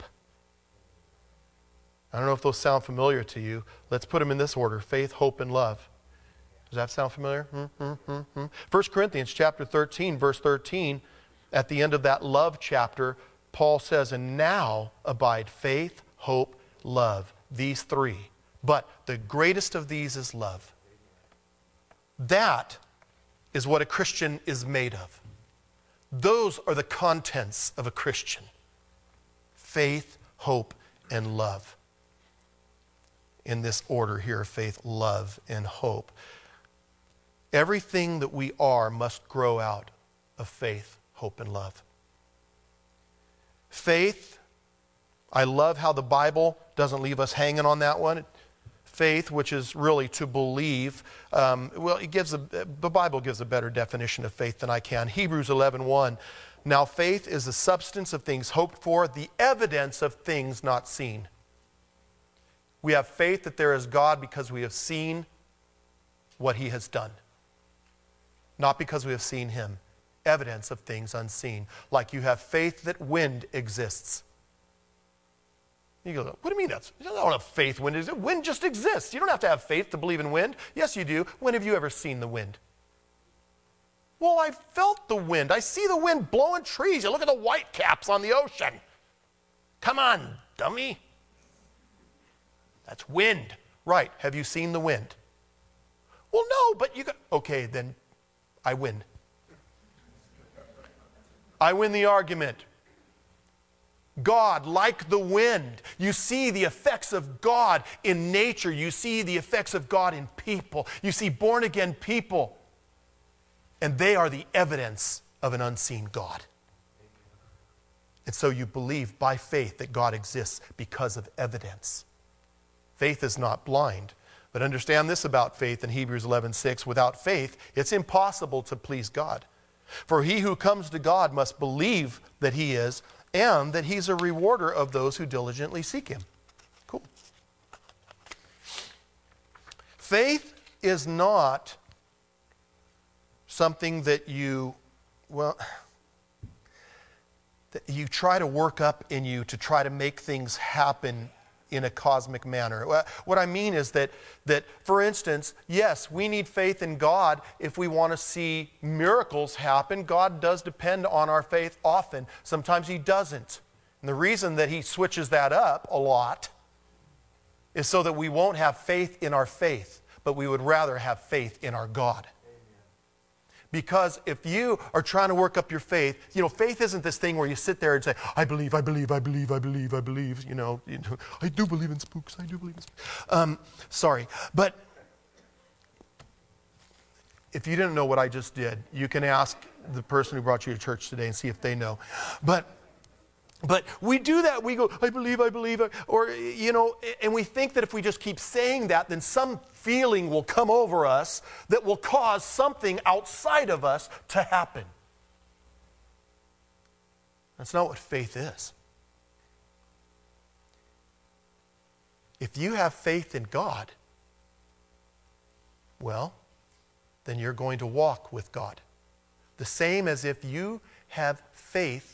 I don't know if those sound familiar to you. Let's put them in this order: faith, hope, and love. Does that sound familiar? 1 Corinthians chapter 13, verse 13, at the end of that love chapter, Paul says, and now abide faith, hope, love, these 3. But the greatest of these is love. That is what a Christian is made of. Those are the contents of a Christian: faith, hope, and love. In this order here: faith, love, and hope. Everything that we are must grow out of faith, hope, and love. Faith, I love how the Bible doesn't leave us hanging on that one. Faith, which is really to believe. The Bible gives a better definition of faith than I can. Hebrews 11:1. Now faith is the substance of things hoped for, the evidence of things not seen. We have faith that there is God because we have seen what he has done, not because we have seen him. Evidence of things unseen. Like you have faith that wind exists. You go, what do you mean you don't have faith? Wind just exists. You don't have to have faith to believe in wind. Yes, you do. When have you ever seen the wind? Well, I felt the wind. I see the wind blowing trees. You look at the white caps on the ocean. Come on, dummy. That's wind. Right. Have you seen the wind? Well, no, but you got... Okay, then I win. I win the argument. God, like the wind, you see the effects of God in nature. You see the effects of God in people. You see born-again people. And they are the evidence of an unseen God. And so you believe by faith that God exists because of evidence. Faith is not blind. But understand this about faith in Hebrews 11:6. Without faith, it's impossible to please God. For he who comes to God must believe that he is, and that he's a rewarder of those who diligently seek him. Cool. Faith is not something that you try to work up in you to try to make things happen in a cosmic manner. What I mean is that for instance, yes, we need faith in God if we want to see miracles happen. God does depend on our faith often. Sometimes he doesn't. And the reason that he switches that up a lot is so that we won't have faith in our faith, but we would rather have faith in our God. Because if you are trying to work up your faith, faith isn't this thing where you sit there and say, I believe, I do believe in spooks, I do believe in spooks. Sorry. But if you didn't know what I just did, you can ask the person who brought you to church today and see if they know. But we do that. We go, I believe, or, and we think that if we just keep saying that, then some feeling will come over us that will cause something outside of us to happen. That's not what faith is. If you have faith in God, well, then you're going to walk with God. The same as if you have faith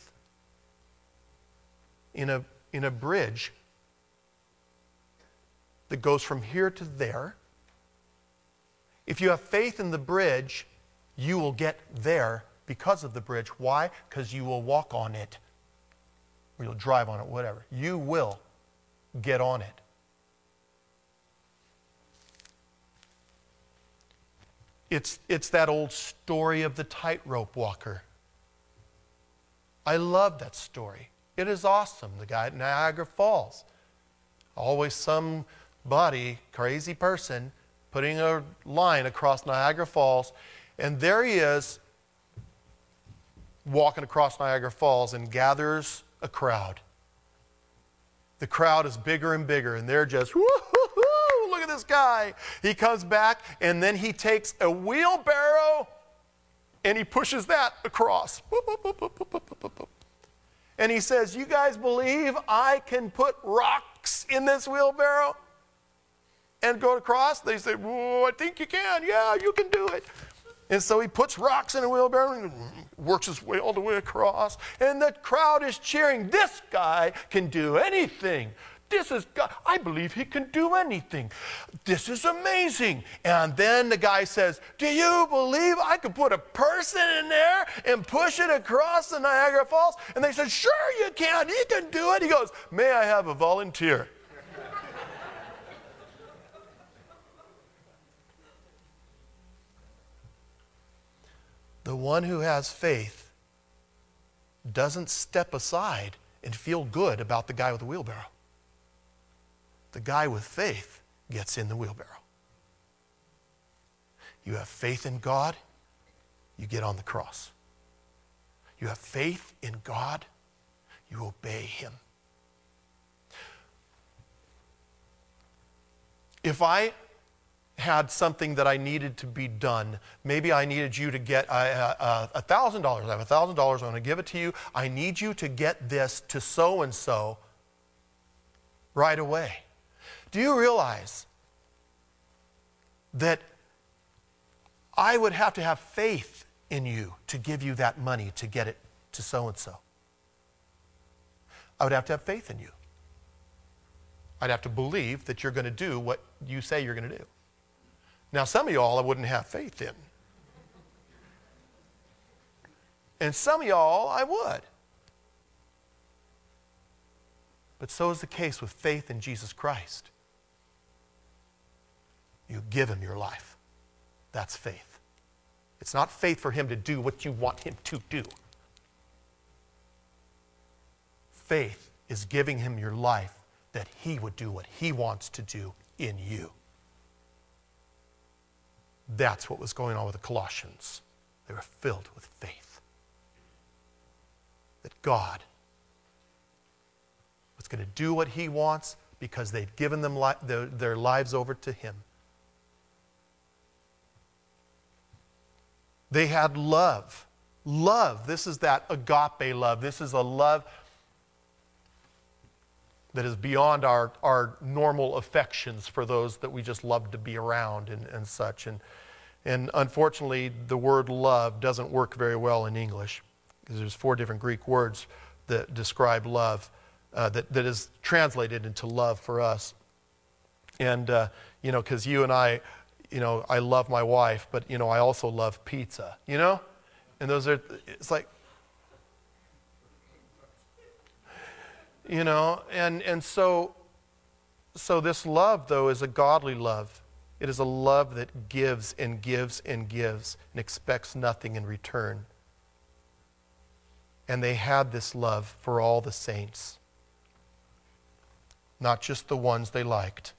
in a bridge that goes from here to there. If you have faith in the bridge, you will get there because of the bridge. Why? Because you will walk on it. Or you'll drive on it, whatever. You will get on it. It's that old story of the tightrope walker. I love that story. It is awesome. The guy at Niagara Falls. Always somebody, crazy person, putting a line across Niagara Falls. And there he is, walking across Niagara Falls, and gathers a crowd. The crowd is bigger and bigger, and they're just, woo-hoo-hoo, look at this guy. He comes back, and then he takes a wheelbarrow, and he pushes that across. Whoop, whoop, whoop, whoop, whoop, whoop, whoop, whoop. And he says, you guys believe I can put rocks in this wheelbarrow and go across? They say, whoa, I think you can. Yeah, you can do it. And so he puts rocks in a wheelbarrow and works his way all the way across. And the crowd is cheering. This guy can do anything. This is God. I believe he can do anything. This is amazing. And then the guy says, do you believe I could put a person in there and push it across the Niagara Falls? And they said, sure you can. You can do it. He goes, may I have a volunteer? The one who has faith doesn't step aside and feel good about the guy with the wheelbarrow. The guy with faith gets in the wheelbarrow. You have faith in God, you get on the cross. You have faith in God, you obey him. If I had something that I needed to be done, maybe I needed you to get $1,000. I have $1,000, I'm going to give it to you. I need you to get this to so-and-so right away. Do you realize that I would have to have faith in you to give you that money to get it to so-and-so? I would have to have faith in you. I'd have to believe that you're going to do what you say you're going to do. Now, some of y'all I wouldn't have faith in. And some of y'all I would. But so is the case with faith in Jesus Christ. You give him your life. That's faith. It's not faith for him to do what you want him to do. Faith is giving him your life that he would do what he wants to do in you. That's what was going on with the Colossians. They were filled with faith. That God was going to do what he wants because they'd given them their lives over to him. They had love. Love. This is that agape love. This is a love that is beyond our normal affections for those that we just love to be around and such. And unfortunately, the word love doesn't work very well in English, because there's 4 different Greek words that describe love that is translated into love for us. And, because you and I, I love my wife, but, I also love pizza, And it's like, and so this love, though, is a godly love. It is a love that gives and gives and gives and expects nothing in return. And they had this love for all the saints, not just the ones they liked.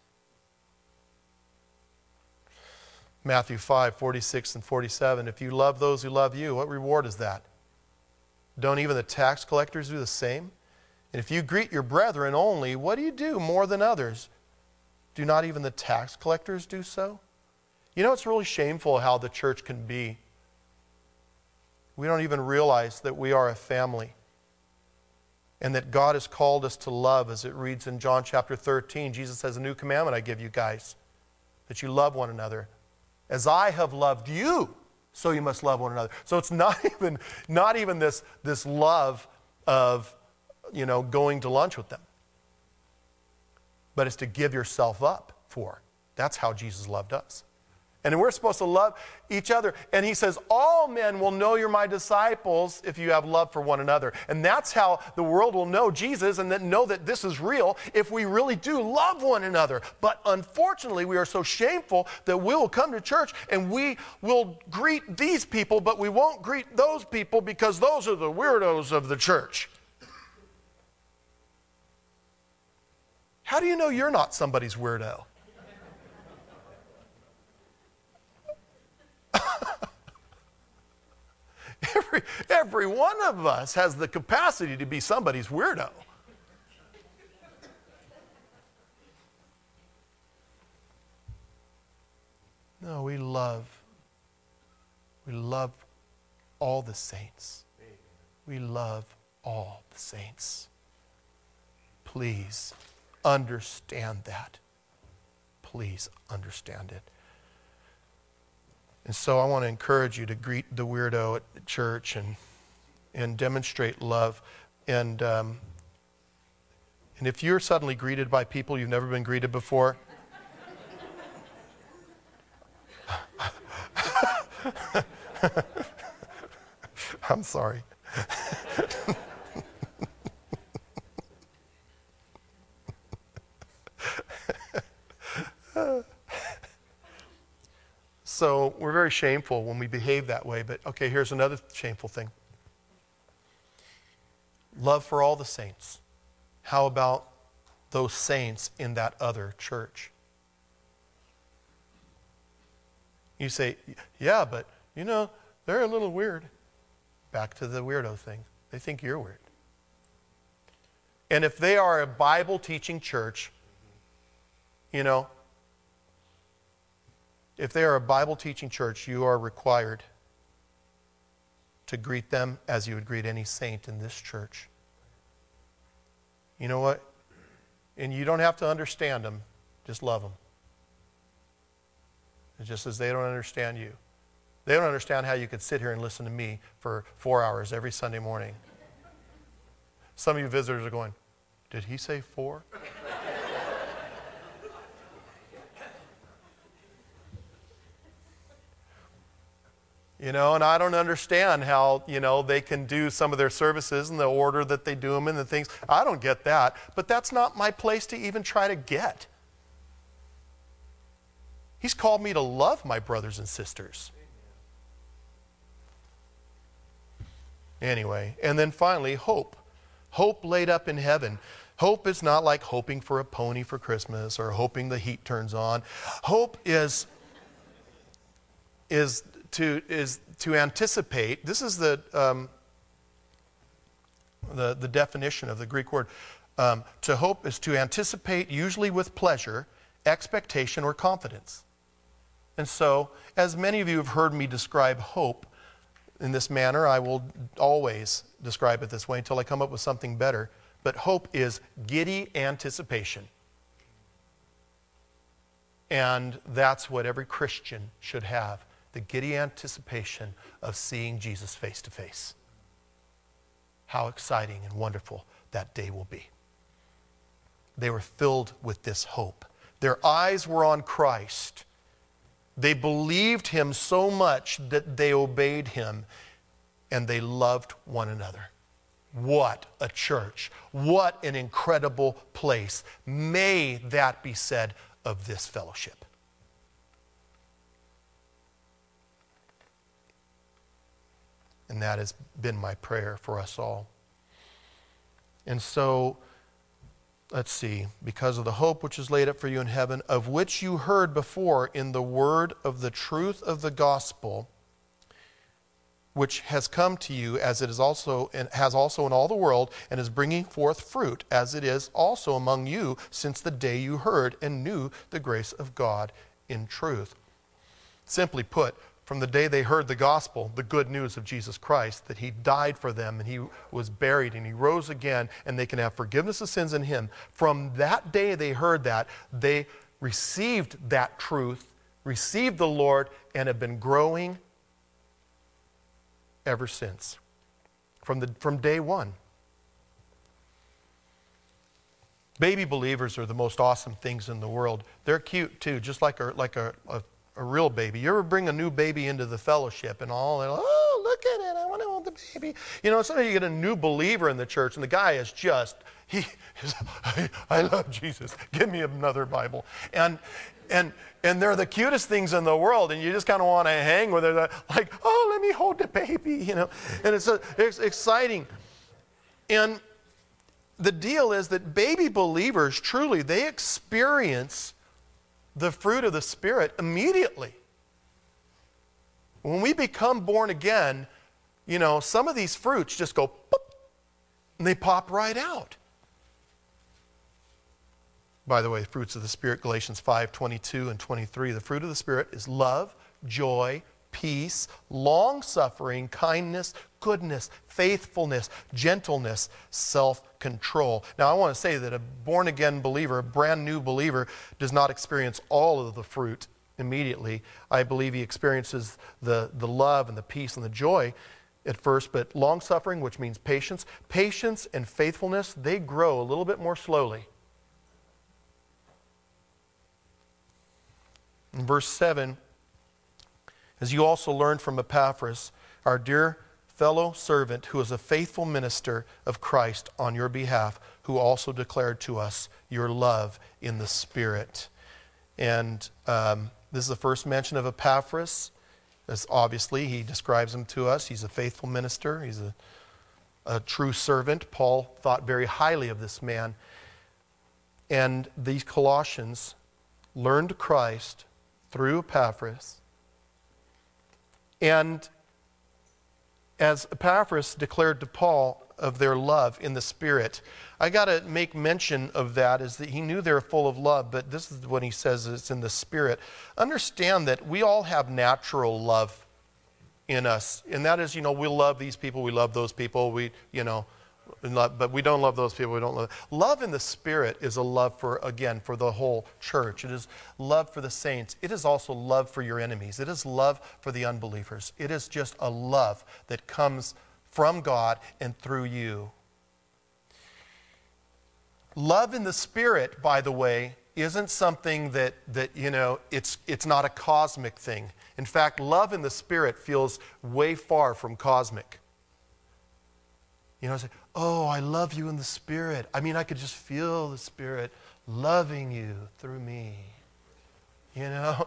Matthew 5:46 and 47, if you love those who love you, what reward is that? Don't even the tax collectors do the same? And if you greet your brethren only, what do you do more than others? Do not even the tax collectors do so? It's really shameful how the church can be. We don't even realize that we are a family and that God has called us to love, as it reads in John chapter 13. Jesus says, a new commandment I give you guys, that you love one another. As I have loved you, so you must love one another. So it's not even this love of, going to lunch with them. But it's to give yourself up for. That's how Jesus loved us. And we're supposed to love each other. And he says, all men will know you're my disciples if you have love for one another. And that's how the world will know Jesus and then know that this is real if we really do love one another. But unfortunately, we are so shameful that we will come to church and we will greet these people, but we won't greet those people because those are the weirdos of the church. How do you know you're not somebody's weirdo? Every one of us has the capacity to be somebody's weirdo. No, we love all the saints. We love all the saints. Please understand that. Please understand it. And so I want to encourage you to greet the weirdo at church and demonstrate love. And if you're suddenly greeted by people you've never been greeted before, I'm sorry. So we're very shameful when we behave that way. But okay, here's another shameful thing. Love for all the saints. How about those saints in that other church? You say, yeah, but they're a little weird. Back to the weirdo thing. They think you're weird. And if they are a Bible teaching church, if they are a Bible teaching church, you are required to greet them as you would greet any saint in this church. You know what? And you don't have to understand them, just love them. It's just as they don't understand you. They don't understand how you could sit here and listen to me for 4 hours every Sunday morning. Some of you visitors are going, did he say 4? And I don't understand how, they can do some of their services in the order that they do them and the things. I don't get that. But that's not my place to even try to get. He's called me to love my brothers and sisters. Anyway, and then finally, hope. Hope laid up in heaven. Hope is not like hoping for a pony for Christmas or hoping the heat turns on. Hope is to anticipate. This is the definition of the Greek word. To hope is to anticipate, usually with pleasure, expectation, or confidence. And so, as many of you have heard me describe hope in this manner, I will always describe it this way until I come up with something better. But hope is giddy anticipation. And that's what every Christian should have. The giddy anticipation of seeing Jesus face to face. How exciting and wonderful that day will be. They were filled with this hope. Their eyes were on Christ. They believed him so much that they obeyed him, and they loved one another. What a church. What an incredible place. May that be said of this fellowship. And that has been my prayer for us all. And so, let's see. Because of the hope which is laid up for you in heaven, of which you heard before in the word of the truth of the gospel, which has come to you as it is also and has also in all the world, and is bringing forth fruit, as it is also among you since the day you heard and knew the grace of God in truth. Simply put, from the day they heard the gospel, the good news of Jesus Christ, that he died for them and he was buried and he rose again and they can have forgiveness of sins in him. From that day they heard that, they received that truth, received the Lord, and have been growing ever since. From day one. Baby believers are the most awesome things in the world. They're cute too, just like a real baby. You ever bring a new baby into the fellowship and all, and oh, look at it, I want to hold the baby. Sometimes you get a new believer in the church and the guy is just, I love Jesus. Give me another Bible. And they're the cutest things in the world, and you just kind of want to hang with it, like, oh, let me hold the baby, And it's exciting. And the deal is that baby believers, truly, they experience the fruit of the Spirit immediately. When we become born again, some of these fruits just go, boop, and they pop right out. By the way, fruits of the Spirit, Galatians 5:22 and 23. The fruit of the Spirit is love, joy, peace, long-suffering, kindness, goodness, faithfulness, gentleness, self-control. Now, I want to say that a born-again believer, a brand-new believer, does not experience all of the fruit immediately. I believe he experiences the love and the peace and the joy at first, but long-suffering, which means patience and faithfulness, they grow a little bit more slowly. In verse 7, as you also learned from Epaphras, our dear fellow servant, who is a faithful minister of Christ on your behalf, who also declared to us your love in the Spirit. And this is the first mention of Epaphras. As obviously, he describes him to us. He's a faithful minister. He's a true servant. Paul thought very highly of this man. And these Colossians learned Christ through Epaphras. And as Epaphras declared to Paul of their love in the Spirit, I got to make mention of that, is that he knew they were full of love, but this is what he says, it's in the Spirit. Understand that we all have natural love in us, and that is, we love these people, we love those people, but we don't love those people, we don't love. Love in the Spirit is a love for the whole church. It is love for the saints. It is also love for your enemies. It is love for the unbelievers. It is just a love that comes from God and through you. Love in the Spirit, by the way, isn't something that it's not a cosmic thing. In fact, love in the Spirit feels way far from cosmic. Say, oh, I love you in the Spirit. I mean, I could just feel the Spirit loving you through me. No.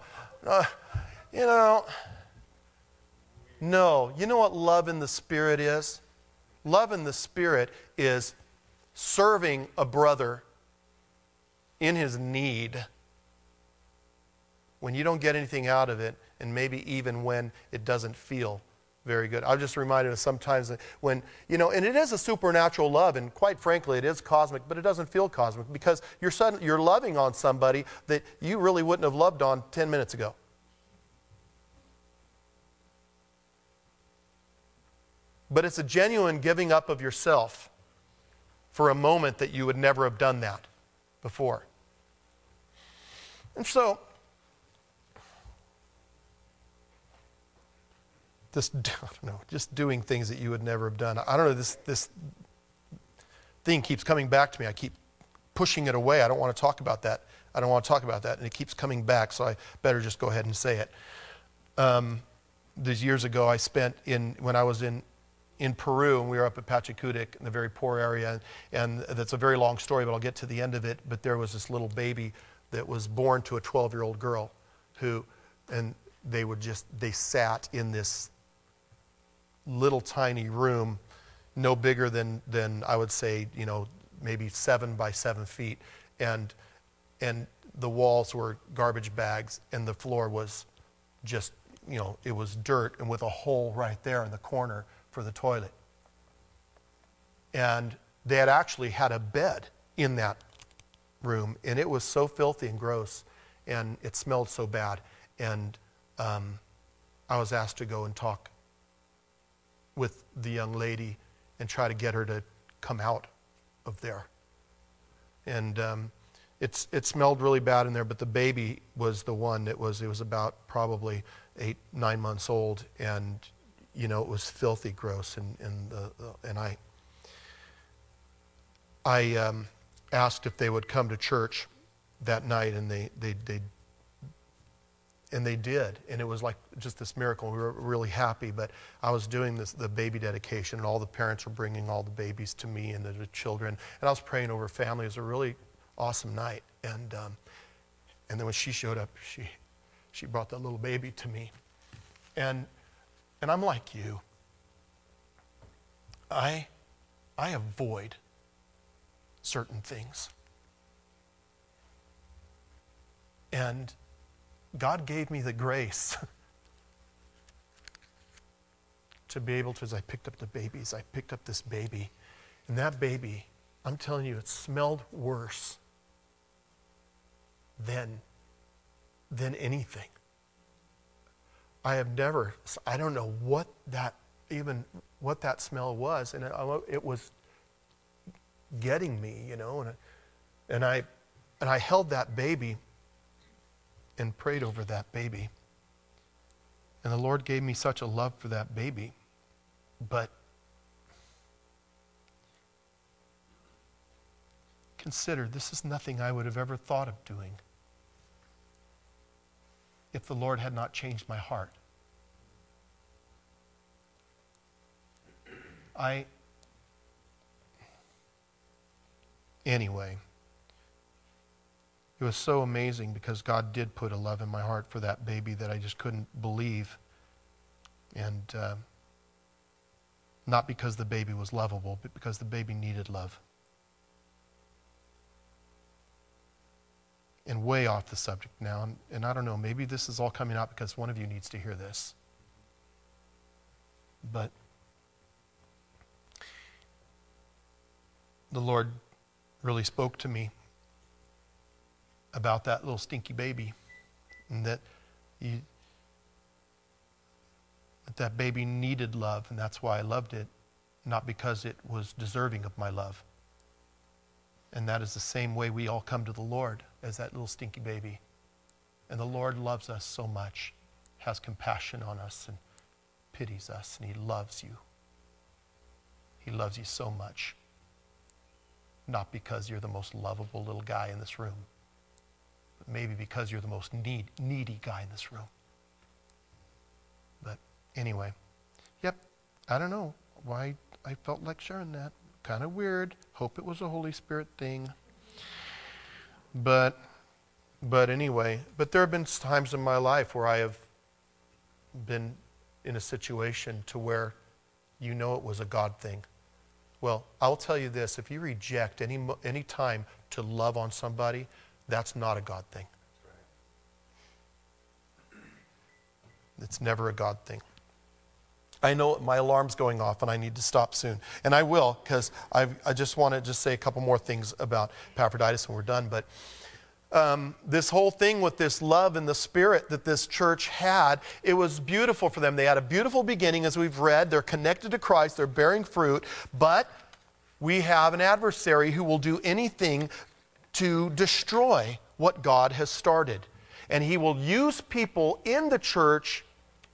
You know what love in the Spirit is? Love in the Spirit is serving a brother in his need when you don't get anything out of it, and maybe even when it doesn't feel very good. I'm just reminded of sometimes when, and it is a supernatural love, and quite frankly, it is cosmic, but it doesn't feel cosmic because you're loving on somebody that you really wouldn't have loved on 10 minutes ago. But it's a genuine giving up of yourself for a moment that you would never have done that before. And so, just doing things that you would never have done. I don't know, this thing keeps coming back to me. I keep pushing it away. I don't want to talk about that. And it keeps coming back, so I better just go ahead and say it. These years ago, I spent when I was in Peru, and we were up at Pachacutic in a very poor area, and that's a very long story, but I'll get to the end of it. But there was this little baby that was born to a 12-year-old girl and they sat in this little tiny room, no bigger than I would say, maybe 7 by 7 feet, and the walls were garbage bags, and the floor was just, it was dirt, and with a hole right there in the corner for the toilet. And they had actually had a bed in that room, and it was so filthy and gross, and it smelled so bad. And I was asked to go and talk with the young lady and try to get her to come out of there. And it smelled really bad in there, but the baby was the one it was about probably 8-9 months old, and it was filthy gross, and I asked if they would come to church that night, and they did, and it was like just this miracle. We were really happy, but I was doing the baby dedication, and all the parents were bringing all the babies to me and the children, and I was praying over family. It was a really awesome night, and then when she showed up, she brought that little baby to me, and I'm like you. I avoid certain things. And God gave me the grace to be able to, as I picked up this baby, and that baby, I'm telling you, it smelled worse than anything. I don't know what that smell was, and it was getting me, and I held that baby and prayed over that baby. And the Lord gave me such a love for that baby. But consider, this is nothing I would have ever thought of doing if the Lord had not changed my heart. Anyway, it was so amazing because God did put a love in my heart for that baby that I just couldn't believe. And not because the baby was lovable, but because the baby needed love. And way off the subject now, and I don't know, maybe this is all coming out because one of you needs to hear this. But the Lord really spoke to me about that little stinky baby, and that that baby needed love, and that's why I loved it, not because it was deserving of my love. And that is the same way we all come to the Lord, as that little stinky baby. And the Lord loves us so much, has compassion on us, and pities us, and He loves you. He loves you so much. Not because you're the most lovable little guy in this room, Maybe because you're the most needy guy in this room. But anyway, yep, I don't know why I felt like sharing that. Kind of weird. Hope it was a Holy Spirit thing. But anyway, but there have been times in my life where I have been in a situation to where you know it was a God thing. Well, I'll tell you this, if you reject any time to love on somebody, that's not a God thing. It's never a God thing. I know my alarm's going off and I need to stop soon. And I will, because I just want to just say a couple more things about Epaphroditus and we're done. But this whole thing with this love and the spirit that this church had, it was beautiful for them. They had a beautiful beginning, as we've read. They're connected to Christ. They're bearing fruit. But we have an adversary who will do anything to destroy what God has started. And he will use people in the church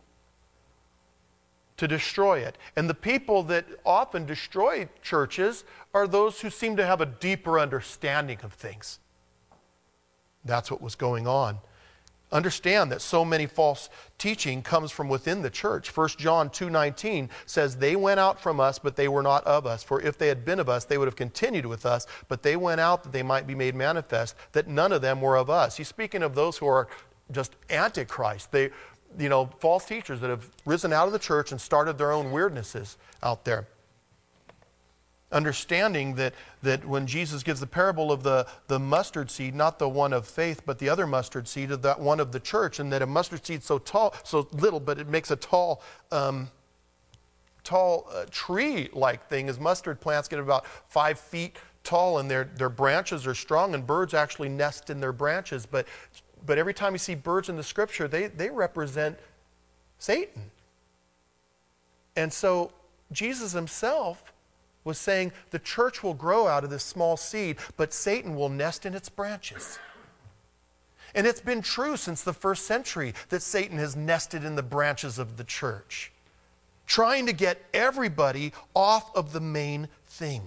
to destroy it. And the people that often destroy churches are those who seem to have a deeper understanding of things. That's what was going on. Understand that so many false teaching comes from within the church. 1 John 2:19 says, they went out from us, but they were not of us. For if they had been of us, they would have continued with us. But they went out that they might be made manifest, that none of them were of us. He's speaking of those who are just antichrist. They, false teachers that have risen out of the church and started their own weirdnesses out there. Understanding that when Jesus gives the parable of the mustard seed, not the one of faith, but the other mustard seed, of that one of the church, and that a mustard seed so tall, so little, but it makes a tall tree-like thing, as mustard plants get about 5 feet tall, and their branches are strong, and birds actually nest in their branches. But every time you see birds in the Scripture, they represent Satan. And so Jesus himself was saying the church will grow out of this small seed, but Satan will nest in its branches. And it's been true since the first century that Satan has nested in the branches of the church, trying to get everybody off of the main thing.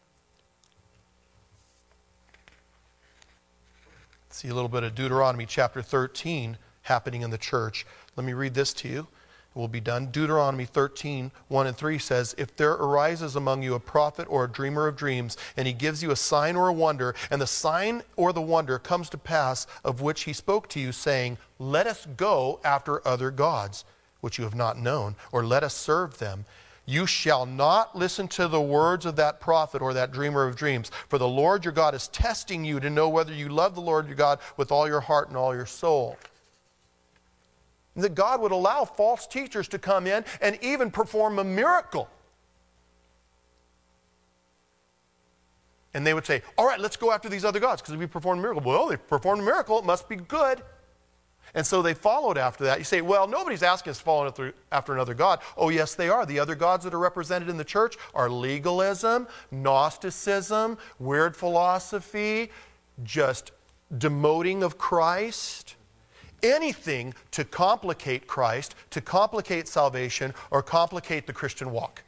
See a little bit of Deuteronomy chapter 13 happening in the church. Let me read this to you. We'll be done. Deuteronomy 13, 1 and 3 says, if there arises among you a prophet or a dreamer of dreams, and he gives you a sign or a wonder, and the sign or the wonder comes to pass of which he spoke to you, saying, let us go after other gods, which you have not known, or let us serve them. You shall not listen to the words of that prophet or that dreamer of dreams, for the Lord your God is testing you to know whether you love the Lord your God with all your heart and all your soul. That God would allow false teachers to come in and even perform a miracle. And they would say, all right, let's go after these other gods because we performed a miracle. Well, they performed a miracle. It must be good. And so they followed after that. You say, well, nobody's asking us to follow after another god. Oh, yes, they are. The other gods that are represented in the church are legalism, Gnosticism, weird philosophy, just demoting of Christ. Anything to complicate Christ, to complicate salvation, or complicate the Christian walk.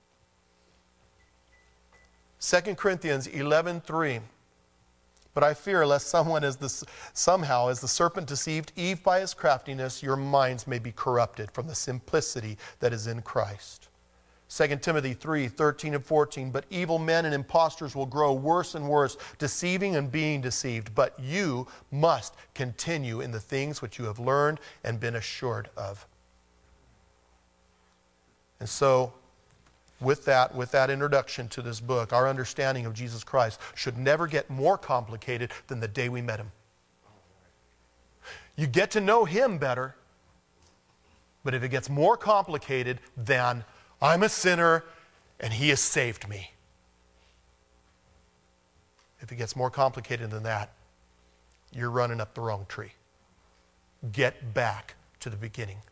2 Corinthians 11:3. But I fear lest somehow as the serpent deceived Eve by his craftiness, your minds may be corrupted from the simplicity that is in Christ. 2 Timothy 3:13 and 14. But evil men and impostors will grow worse and worse, deceiving and being deceived. But you must continue in the things which you have learned and been assured of. And so, with that introduction to this book, our understanding of Jesus Christ should never get more complicated than the day we met him. You get to know him better, but if it gets more complicated than I'm a sinner and he has saved me. If it gets more complicated than that, you're running up the wrong tree. Get back to the beginning.